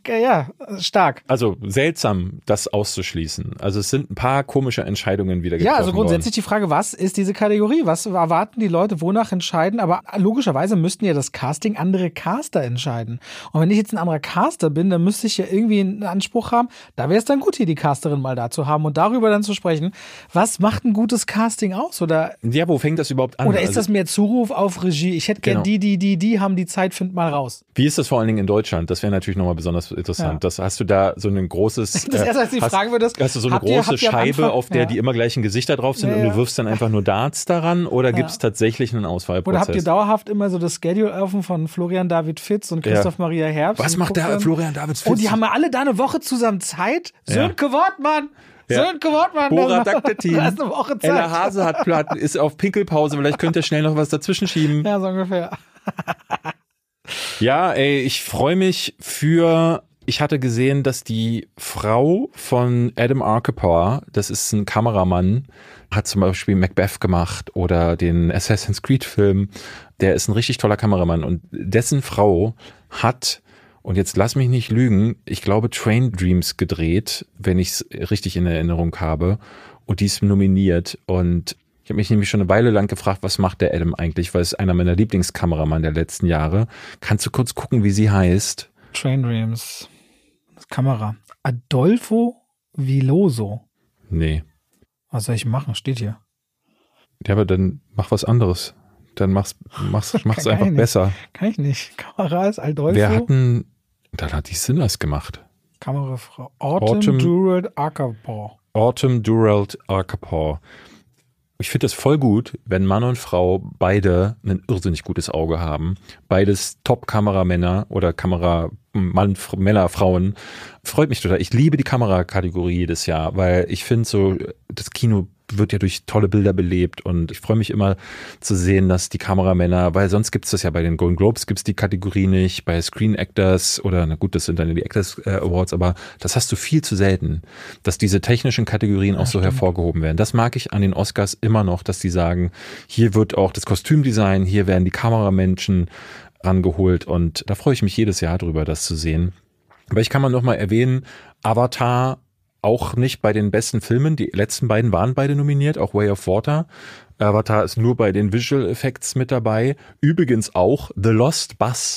stark. Also seltsam, das auszuschließen. Also es sind ein paar komische Entscheidungen wieder getroffen worden. Ja, also grundsätzlich die Frage, was ist diese Kategorie? Was erwarten die Leute, wonach entscheiden? Aber logischerweise müssten ja das Casting andere Caster entscheiden. Und wenn ich jetzt ein anderer Caster bin, dann müsste ich ja irgendwie einen Anspruch haben. Da wäre es dann gut, hier die Casterin mal da zu haben und darüber dann zu sprechen. Was macht ein gutes Casting aus? Oder ja, wo fängt das überhaupt an? Oder ist das mehr Zuruf auf Regie? Ich hätte gern die haben die Zeit, find mal raus. Wie ist das vor allen Dingen in Deutschland? Das wäre natürlich nochmal besonders interessant. Ja. Hast du da so ein großes... Das erste, als ich fragen würde, hast du so eine große Scheibe, auf der die immer gleichen Gesichter drauf sind und du wirfst dann einfach nur Darts daran oder gibt es tatsächlich einen Auswahlprozess? Oder habt ihr dauerhaft immer so das Schedule offen von Florian David Fitz und Christoph Maria Herbst? Was macht der Florian David Fitz? Und die haben ja alle da eine Woche zusammen Zeit. Sönke Wortmann! Sönke Wortmann! Bora Daktetin. Da ist eine Woche Zeit. Ella Hase hat Platten, ist auf Pinkelpause. Vielleicht könnt ihr schnell noch was dazwischen schieben. Ja, so ungefähr. Ja, ich freue mich ich hatte gesehen, dass die Frau von Adam Arkapaw, das ist ein Kameramann, hat zum Beispiel Macbeth gemacht oder den Assassin's Creed Film. Der ist ein richtig toller Kameramann und dessen Frau hat, und jetzt lass mich nicht lügen, ich glaube Train Dreams gedreht, wenn ich es richtig in Erinnerung habe. Und die ist nominiert und ich habe mich nämlich schon eine Weile lang gefragt, was macht der Adam eigentlich, weil es einer meiner Lieblingskameramann der letzten Jahre. Kannst du kurz gucken, wie sie heißt? Train Dreams. Kamera. Adolfo Villoso. Nee. Was soll ich machen? Steht hier. Ja, aber dann mach was anderes. Dann mach's einfach besser. Kann ich nicht. Kamera ist Adolfo. Dann hat die Sinners gemacht. Kamerafrau. Autumn Durald Arkapaw. Autumn Durald Arkapaw. Ich finde das voll gut, wenn Mann und Frau beide ein irrsinnig gutes Auge haben. Beides Top-Kameramänner oder Männer, Frauen. Freut mich total. Ich liebe die Kamerakategorie jedes Jahr, weil ich finde so, das Kino wird ja durch tolle Bilder belebt und ich freue mich immer zu sehen, dass die Kameramänner, weil sonst gibt es das ja bei den Golden Globes, gibt es die Kategorie nicht, bei Screen Actors oder, na gut, das sind dann die Actors Awards, aber das hast du viel zu selten, dass diese technischen Kategorien auch so hervorgehoben werden. Das mag ich an den Oscars immer noch, dass die sagen, hier wird auch das Kostümdesign, hier werden die Kameramenschen rangeholt und da freue ich mich jedes Jahr drüber, das zu sehen. Aber ich kann mal noch mal erwähnen, Avatar auch nicht bei den besten Filmen. Die letzten beiden waren beide nominiert, auch Way of Water. Avatar ist nur bei den Visual Effects mit dabei. Übrigens auch The Lost Bus.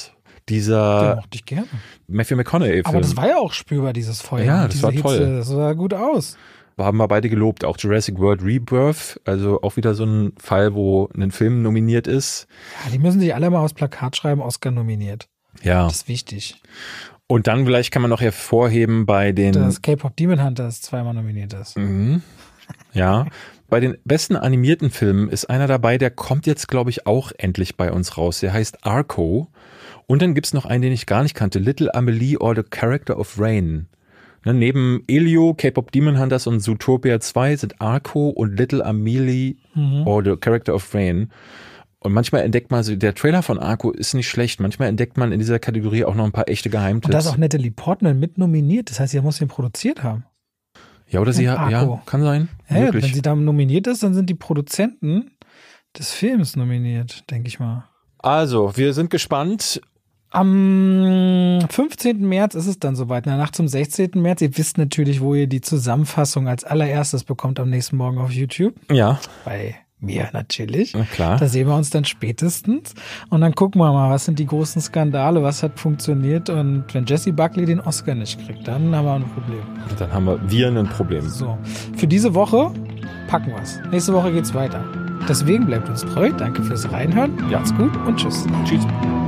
Dieser Den mochte ich gerne. Matthew McConaughey-Film. Aber das war ja auch spürbar, dieses Feuer. Ja, das war toll. Das sah gut aus. Haben wir beide gelobt. Auch Jurassic World Rebirth, also auch wieder so ein Fall, wo ein Film nominiert ist. Ja, die müssen sich alle mal aufs Plakat schreiben, Oscar nominiert. Ja. Das ist wichtig. Und dann vielleicht kann man noch hervorheben bei den... Das K-Pop Demon Hunters zweimal nominiert ist. Mhm. Ja. Bei den besten animierten Filmen ist einer dabei, der kommt jetzt, glaube ich, auch endlich bei uns raus. Der heißt Arco. Und dann gibt's noch einen, den ich gar nicht kannte. Little Amelie or the Character of Rain. Ne, neben Elio, K-Pop Demon Hunters und Zootopia 2 sind Arco und Little Amelie or the Character of Rain. Und manchmal entdeckt man, der Trailer von Arco ist nicht schlecht. Manchmal entdeckt man in dieser Kategorie auch noch ein paar echte Geheimtipps. Und da ist auch Natalie Portman mit nominiert. Das heißt, sie muss den produziert haben. Ja, oder sie hat, ja, kann sein. Ja, wenn sie da nominiert ist, dann sind die Produzenten des Films nominiert, denke ich mal. Also, wir sind gespannt. Am 15. März ist es dann soweit. In der Nacht zum 16. März. Ihr wisst natürlich, wo ihr die Zusammenfassung als allererstes bekommt am nächsten Morgen auf YouTube. Ja. Bei mir natürlich. Na klar. Da sehen wir uns dann spätestens. Und dann gucken wir mal, was sind die großen Skandale, was hat funktioniert. Und wenn Jessie Buckley den Oscar nicht kriegt, dann haben wir ein Problem. Dann haben wir ein Problem. So. Für diese Woche packen wir es. Nächste Woche geht's weiter. Deswegen bleibt uns treu. Danke fürs Reinhören. Macht's gut und tschüss. Tschüss.